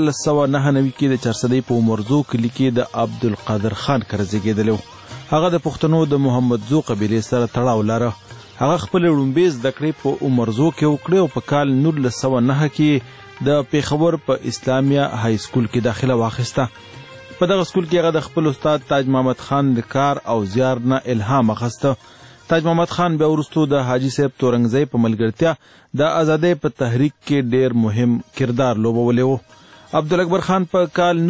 [SPEAKER 9] 1899 کې د چرسدۍ په عمرزو کلي کې د عبدالقادر خان کره زیږېدلی و. هغه د پښتنو د محمدزو قبیلې سره تړاو لره. هغه خپلې لومړۍ زده کړې په عمرزو کې وکړې او په کال 1909 کې د پیښور په اسلامیه های سکول کې داخله واخیسته. په دغه سکول کې هغه د خپل استاد تاج محمد خان د کار او زیار نه الهام اخیسته. تاج محمد خان بیا وروستو د حاجي صاحب تورنګزی په ملګرتیا د ازادۍ په تحریک کې ډیر مهم کردار لوبولی و. عبدالاکبر خان په کال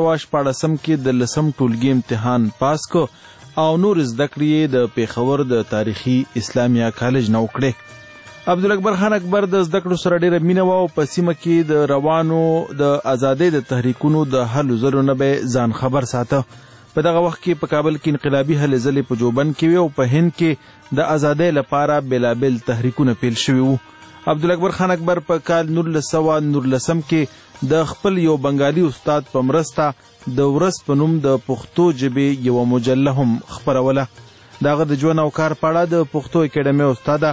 [SPEAKER 9] 1914 کې د 10 ټولګي امتحان پاس کو او نور زده کړې د پیښور د تاریخي اسلامیه کالج نه وکړې. عبدالاکبر خان اکبر د زده کړو سره ډیره مینه وه او په سیمه کې د روانو د ازادۍ د تحریکونو د هلو ځلو نه به ځان خبر ساته. په دغه وخت کې په کابل کې انقلابي هلې ځلې په جوبن کې وي او په هند کې د ازادۍ لپاره بېلابېل تحریکونه پیل شوي وو. عبدالاکبر خان اکبر په کال 1919 کې د خپل یو بنګالي استاد په مرسته د ورځ په نوم د پښتو ژبې یوه مجله هم خپروله. د هغه د ژوند او کار په اړه د پښتو اکیډمۍ استاده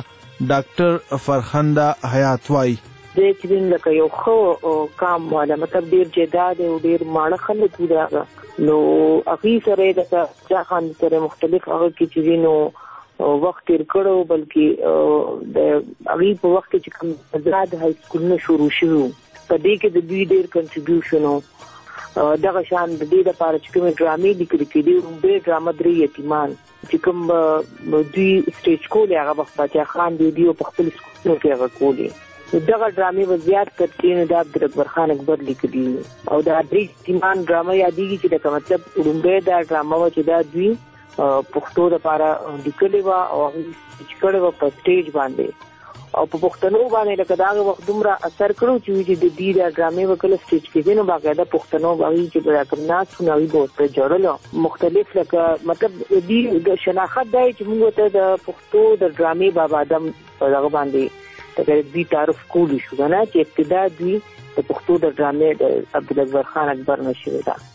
[SPEAKER 9] ډاکټر فرخنده حیات وایي.
[SPEAKER 4] د چې لکه یو ښه کام والا مطلب ډېر جداد او ډېر ماړه خلک وي د هغه نو هغې سره یې د شاه خان سره مختلف هغه کې چې نو وخت تېر کړی بلکې د هغې په وخت کې چې کوم آزاد های سکولونه شروع شوي وو په دې کې د دوی ډېر کنټریبیوشن و. دغه شان د دې دپاره چې کومې ډرامې لیکلې کېدې لومړۍ ډرامه درې یتیمان چې کوم دوی سټیج کولې هغه وخت باچا خان دی په خپل سکولونو کې هغه کولې. دغه ډرامې به زیات ترتیب د عبدالاکبر خان اکبر لیکلي او دا درې یتیمان ډرامه یادېږي چې لکه مطلب لومړۍ دا ډرامه وه چې دا دوی پښتو دپاره لیکلې وه او هغې سټیج کړې وه په سټیج باندې او په پښتنو باندې لکه د هغې وخت دومره اثر کړی چې وي چې د دې دا ډرامې به کله سټیج کېدې نو باقاعده پښتنو به هغې چې به دا کوم ناست وو نو هغوی به ورته ژړل مختلف لکه مطلب د دې شناخت دا چې موږ ورته د پښتو د ډرامې بابا آدم په دغه باندې دوی تعارف کولی شو که نه چې ابتدا دوی د پښتو د ډرامې د عبدالاکبر خان اکبر نه شوې ده.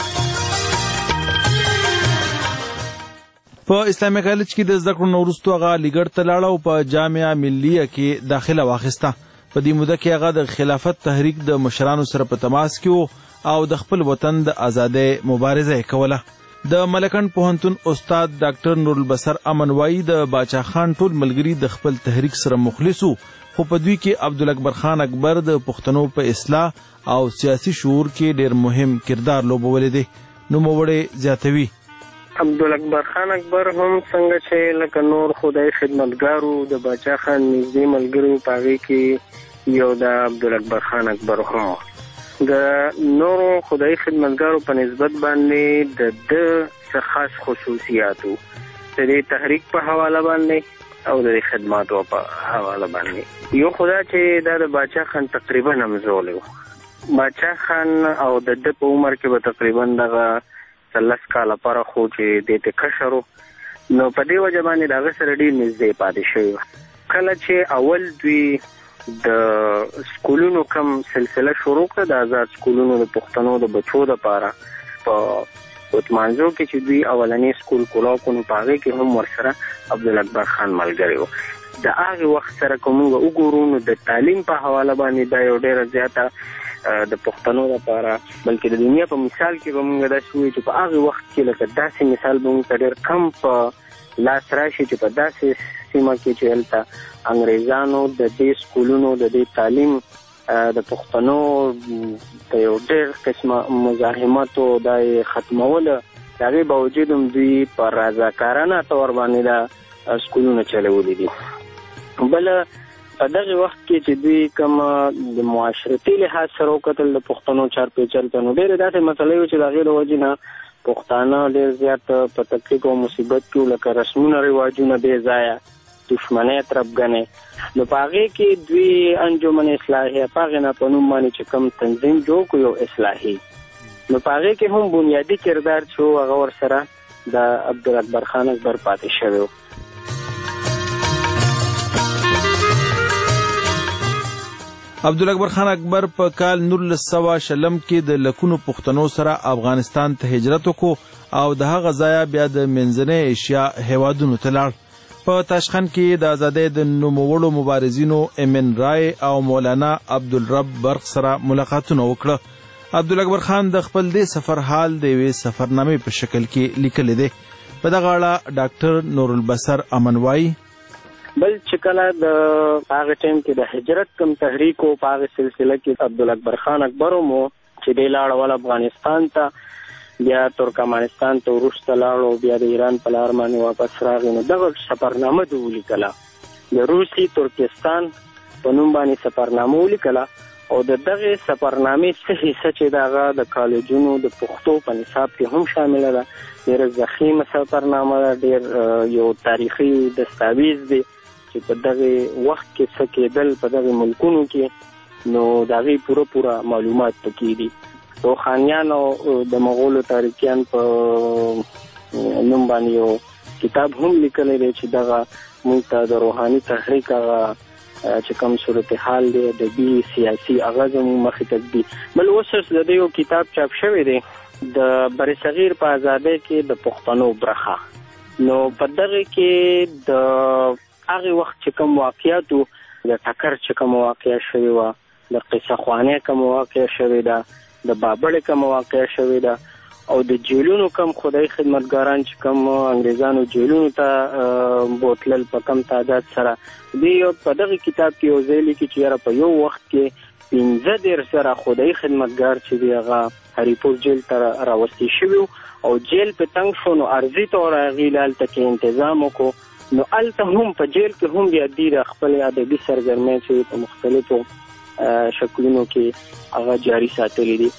[SPEAKER 9] په اسلامي کالج کې د زده کړو نه وروستو هغه علیګړ ته لاړه او په جامعه ملیه کې داخله واخیسته. په دې موده کې هغه د خلافت تحریک د مشرانو سره په تماس کې و او د خپل وطن د ازادۍ مبارزه یې کوله. د ملکند پوهنتون استاد ډاکټر نورالبصر امن وایي د باچا خان ټول ملګري د خپل تحریک سره مخلص وو خو په دوی کې عبدالاکبر خان اکبر د پښتنو په اصلاح او سیاسي شعور کې ډېر مهم کردار لوبولی دی. نوموړی زیاتوي
[SPEAKER 11] عبدالاکبر خان اکبر هم څنګه چې لکه نور خدای خدمتګارو د باچا خان نږدې ملګرو په هغې کې یو د عبدالاکبر خان اکبر هم د نورو خدای خدمتګارو په نسبت باندې د څه خاص خصوصیاتو د دې تحریک په حواله باندې او د خدماتو په حواله باندې یو خدا چې دا د باچا خان تقریبا همزولی و. باچا خان او د ده په عمر کې به تقریبا دغه 10 کاله پاره خو چې دې ته کشر و نو په دې وجه باندې د هغه سره ډېر نږدې پاتې شوی و. کله چې اول دوی د سکولونو کم سلسله شروع کړه د آزاد سکولونو د پښتنو د بچو دپاره په وطمانځو کې چې دوی اولنی سکول کولاو کړو په هغې کې هم ورسره عبدالاکبر خان ملګری و. د هغې وخت سره که موږ وګورو نو د تعلیم په حواله باندې دا یو ډېره زیاته د پښتنو لپاره بلکې د دنیا په مثال کې به موږ داسې ووایو چې په هغې وخت کې لکه داسې مثال به موږ ته ډېر کم په لاس راشي چې په داسې سیمه کې چې هلته انګریزانو د دې سکولونو د دې تعلیم د پښتنو په یو ډېر قسمه مزاحمتو دا یې ختموله د هغې باوجود هم دوی په رضاکارانه طور باندې دا سکولونه چلولي دي. بله په دغه وخت کې چې دوی کوم د معاشرتي لحاظ سره وکتل د پښتنو چارپیچل ته نو ډېرې داسې مسلې وې چې د هغې د وجې نه پښتانه ډېر زیات په تکلیف او مصیبت کې لکه رسمونه رواجونه بې ځایه دشمنۍ تربګنې نو په هغې کې دوی انجمن اصلاحیه په هغې نه په نوم باندې چې کوم تنظیم جوړ کړو یو اصلاحي نو په هغې کې هم بنیادي کردار چې و هغه ورسره د عبدالاکبر خان اکبر پاتې شوی و.
[SPEAKER 9] عبدالاکبر خان اکبر په کال 1920 کې د لکونو پښتنو سره افغانستان ته هجرت وکړو او د هغه ځایه بیا د منځنۍ ایشیا هیوادونو ته لاړ. په تاشقند کې د ازادۍ د نوموړو مبارزینو امن رای او مولانا عبدالرب برق سره ملاقاتونه وکړه. عبدالاکبر خان د خپل دې سفر حال د یوې سفرنامې په شکل کې لیکلی دی. په دغه اړه ډاکټر نور البصر امن وایي
[SPEAKER 11] بل چې کله د هغه ټیم کې د هجرت کم تحریک او په هغه سلسله کې عبدالاکبر خان اکبر مو چې دی لاړ ول افغانستان ته بیا ترکمنستان ته وروسته لاړو بیا د ایران په لار باندې واپس راغی نو دغه سفرنامه د ولیکله د روسي ترکستان په نوم باندې سفرنامه ولیکله او د دغه سفرنامې څه حصہ چې دغه د کالجونو د پښتو په نصاب کې هم شامل ده ډېر ضخیمه سفرنامه ده ډېر یو تاریخي دستاویز دی چې په دغه وخت کې څه کېدل په دغه ملکونو کې نو دغه پوره معلومات پکې دي. روحانیان او د مغولو تاریخیان په نوم باندې یو کتاب هم لیکلی دی چې دغه موږ ته د روحاني تحریک هغه چې کوم صورتحال دی ادبي سیاسي هغه زموږ مخې ته ږدي. بل اوس د دې یو کتاب چاپ شوی دی د برصغیر په ازادۍ کې د پښتنو برخه. نو په دغه کې د هغه وخت چې کوم واقعیاتو د ټکر چې کوم واقعیا شوی و د قصه خوانه کوم واقعیا شوی ده د بابړ کوم واقع شوی ده او د جیلونو کم خدای خدمتګاران چې کم انګریزانو جیلونو ته بوتلل په کم تعداد سره دی په دغه کتاب کې یو ځای لیکي چې په یو وخت کې 15 سره خدای خدمتګار چې دی هغه هریپور جیل ته راوستي شوی او جیل په تنګ شو نو ارزي تور غیلال ته کې تنظیم وکړو نو الته هم په جیل کې هم بیا د خپل ادبي سرګرمۍ چې په مختلفو شکلونو کې هغه جاری ساتلی دي.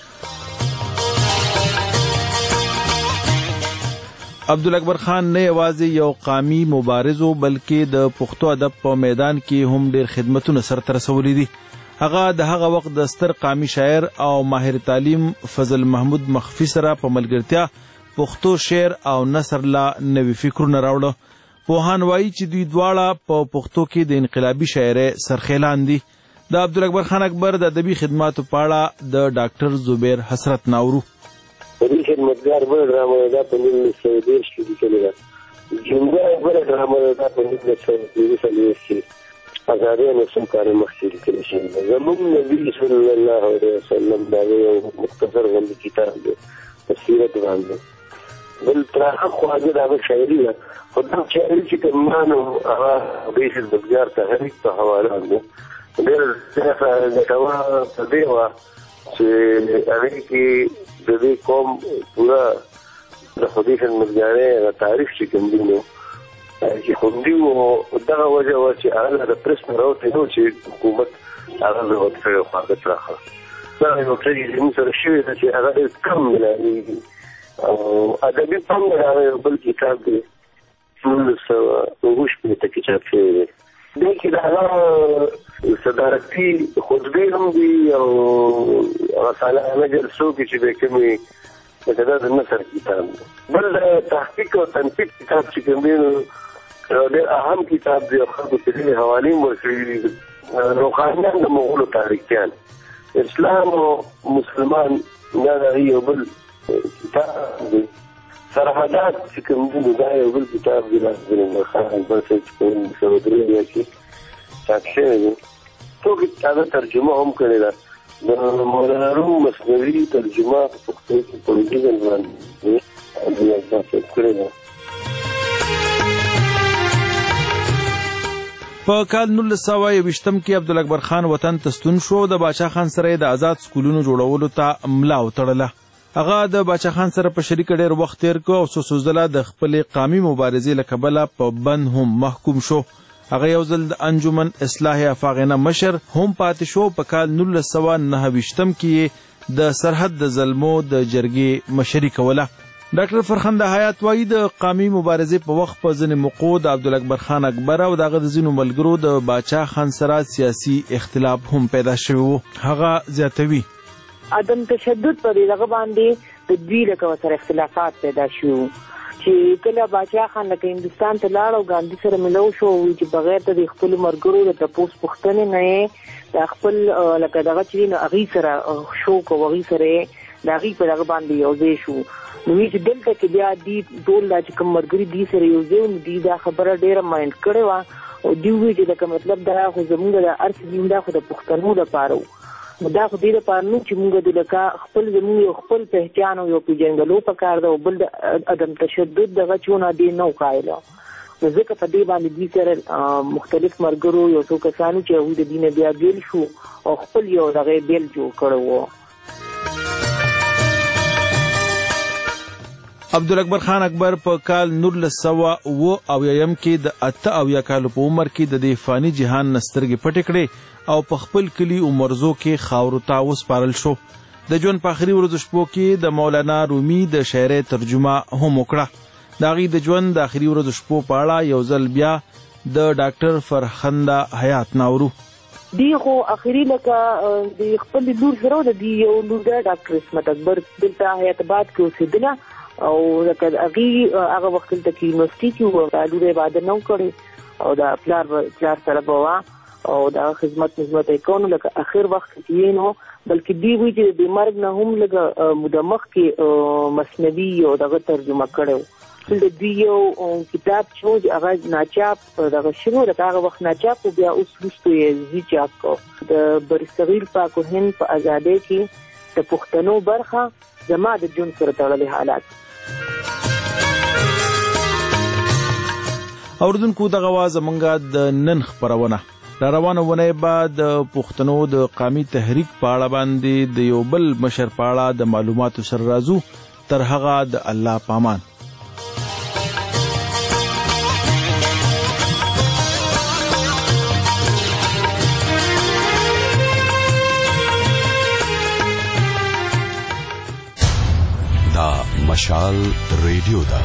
[SPEAKER 9] عبدالاکبر خان نه یوازې یو قامي مبارز بلکې د پښتو ادب په میدان کې هم ډېر خدمتونه سرته رسولي دي. هغه د هغه وخت د ستر قامي شاعر او ماهر تعلیم فضل محمود مخفي سره په ملګرتیا پښتو شعر او نثر لا نوي فکرونه راوړل. پوهان وایي چې دوی دواړه په پښتو کې د انقلابي شاعرۍ سرخیلان دي. د عبدالاکبر خان اکبر د ادبي خدماتو په اړه د ډاکټر زبیر حسرت ناورو
[SPEAKER 10] ادبي خدمتګار بل ډرامه ده په 1930 کې لیکلې ده. جمله بل ډرامه ده په 1930 کې ازادي نو څنګه کار مخکې لیکل شوی ده. زموږ نبی صلی الله علیه وسلم دا یو مختصر غوندې کتاب دی په سیرت باندې بل تر هغه دا شاعري ده خو دا شاعري چې کمانو هغه د خدمتګار تحریک په حواله ده ډېر څه ګټور په دې وه چې هغې کې د دې قوم پوره د خدای خدمتګارۍ هغه تعریف چې کوم دي نو چې خوندي و دغه وجه وه چې هغه د پرس نه راوتی نو چې حکومت هغه ضبط کړی و خواږه راخه دغه یو څه چې زموږ سره شوي ده چې هغه ډېر کم ملایږي او ادبي هم د هغه یو بل کتاب دی 1929 کې چاپ شوی دی. دې کې د هغه صدارتي خطبې هم دي او هغه سالانه جلسو کې چې د کومې د نثر کتاب دی. بل د تحقیق او تنقیق کتاب چې کوم دی نو ډېر اهم کتاب دی او خلکو ته ډېرې حوالې هم ورکړي دي. روحانیان د مغولو تاریخیان اسلام او مسلمان دا د یو بل کتاب دی. سرحدات چې کوم دي دا یو بل کتاب دی د خان اکبر صاحب چې کوم 1903 کې چاپ شوی دی. څوک هغه ترجمه هم کړې ده د مولانا روم مصنوي ترجمه په پښتو کې په ډیزاین باندې کړې ده.
[SPEAKER 9] په کال 1920 کې عبدالاکبر خان وطن ته ستون شو. د باچا خان سره د آزاد سکولونو جوړولو ته ملا وتړله. هغه د باچا خان سره په شریک ډېر وخت تیر کو او څو ځله د خپلې قامي مبارزې له کبله په بند هم محکوم شو. هغه یو ځل د انجمن اصلاح افاغنه مشر هم پاتې شو. په کال 1929 کې د سرحد د ظلمو د جرګې مشري کوله. ډاکټر فرخنده حیات وایي د قامي مبارزې په وخت په ځینې موقعو د عبدالاکبر خان اکبر او دغه د ځینو ملګرو د باچا خان سره سیاسي اختلاف هم پیدا شوی و. هغه زیاتوي
[SPEAKER 4] عدم تشدد په دغه باندې د دوی له سره اختلافات پیدا شو چې کله باچا خان لکه هندستان ته لاړ او ګاندي سره ملو شو چې بغیر د خپل مرګرو د تپوس پښتنې نه د خپل لکه دغه چې نه اغي سره شو کو وغي سره د اغي په دغه باندې یو ځای شو نو چې دلته کې بیا دی ټول دا چې کوم مرګري دی سره یو ځای نو دی دا خبره ډیره مایند کړې وه او دی وی چې دا مطلب دا خو زمونږ د ارث دی دا خو د پښتنو لپاره نو دا خو دې لپاره نو چې موږ د لکه خپل زمونږ یو خپل پہچان او یو پیژندلو پکار ده او بل د عدم تشدد دغه چونه دی نو قایله نو ځکه په دې باندې دې سره مختلف مرګرو یو څو کسانو چې هغوی د دې نه بیا بیل شو او خپل یو دغه بیل جوړ کړی و.
[SPEAKER 9] عبدالاکبر خان اکبر په کال 1979 کې د 88 کالو په عمر کې د دې فاني جهان نسترګې پټې کړې او په خپل کلی عمرزو کې خاورو ته وسپارل شو. د ژوند په آخري ورځو شپو کې د مولانا رومي د شاعرۍ ترجمه هم وکړه. د هغې د ژوند د آخري ورځو شپو په اړه یو ځل بیا د ډاکټر فرخنده حیات ناورو.
[SPEAKER 4] دی خو آخري لکه د خپل لور سره د دی یو لور د ډاکټر عصمت اکبر دلته حیات آباد کې اوسېدله او لکه هغه وخت دلته کې یونیورسټي کې وه تعلیم یې واده نه کړی او د پلار سره به وه او د خدمت یې کوو نو لکه اخر وخت کې یې نو بلکې دی وایي چې د مرګ نه هم لږ د مخکې مثنوي او دغه ترجمه کړی و د دوی یو کتاب چې و هغه ناچاپ دغه شروع د هغه وخت ناچاپ و بیا اوس وروستو یې زی چاپ کړو د برصغیر پاک و هند په ازادۍ کې د پښتنو برخه زما د ژوند سره تړلي حالات.
[SPEAKER 9] اوردونکو دغه وا زمونږ د نن خپرونه را روانه ونې به د پښتنو د قامي تحریک په اړه باندې د یو بل مشر په اړه د معلوماتو سره راځو. تر هغه د الله پامان.
[SPEAKER 17] دا مشال ریډیو دا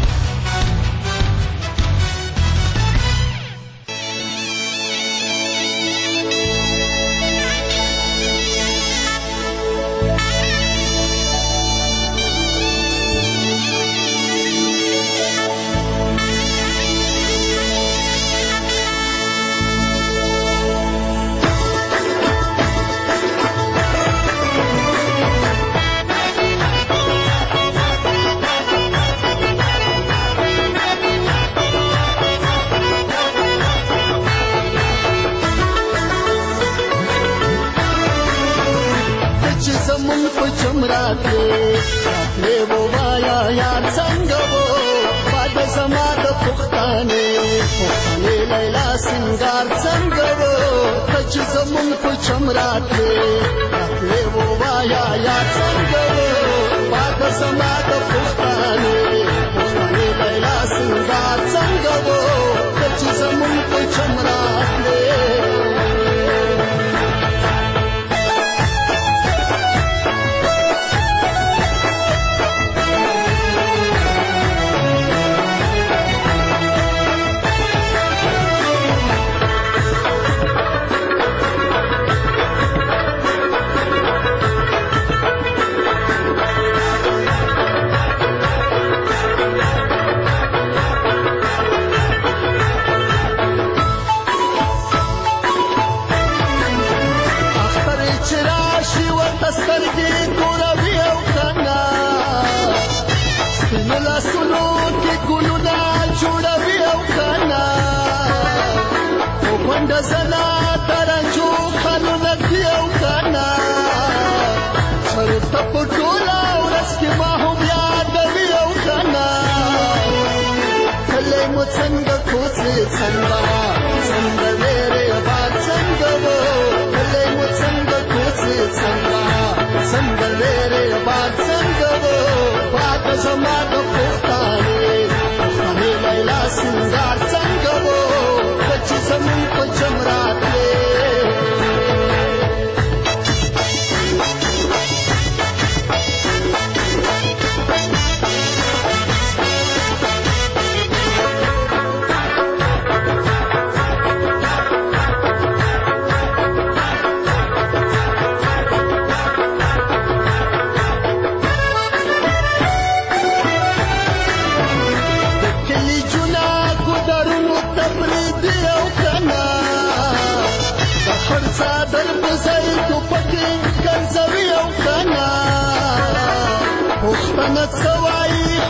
[SPEAKER 12] پښتنه سوای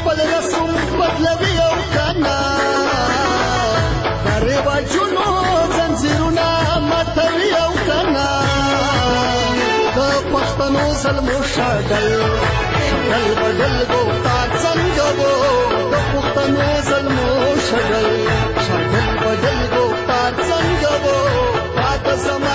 [SPEAKER 12] مطلبي او کنا درې واجونو زنجیرونه ماتوي او کنا د پښتنو ظلمو شاګل شاګل بدل ګفتار څنګه وو د پښتنو ظلمو شاګل شاګل بدل ګفتار څنګه وو پات سما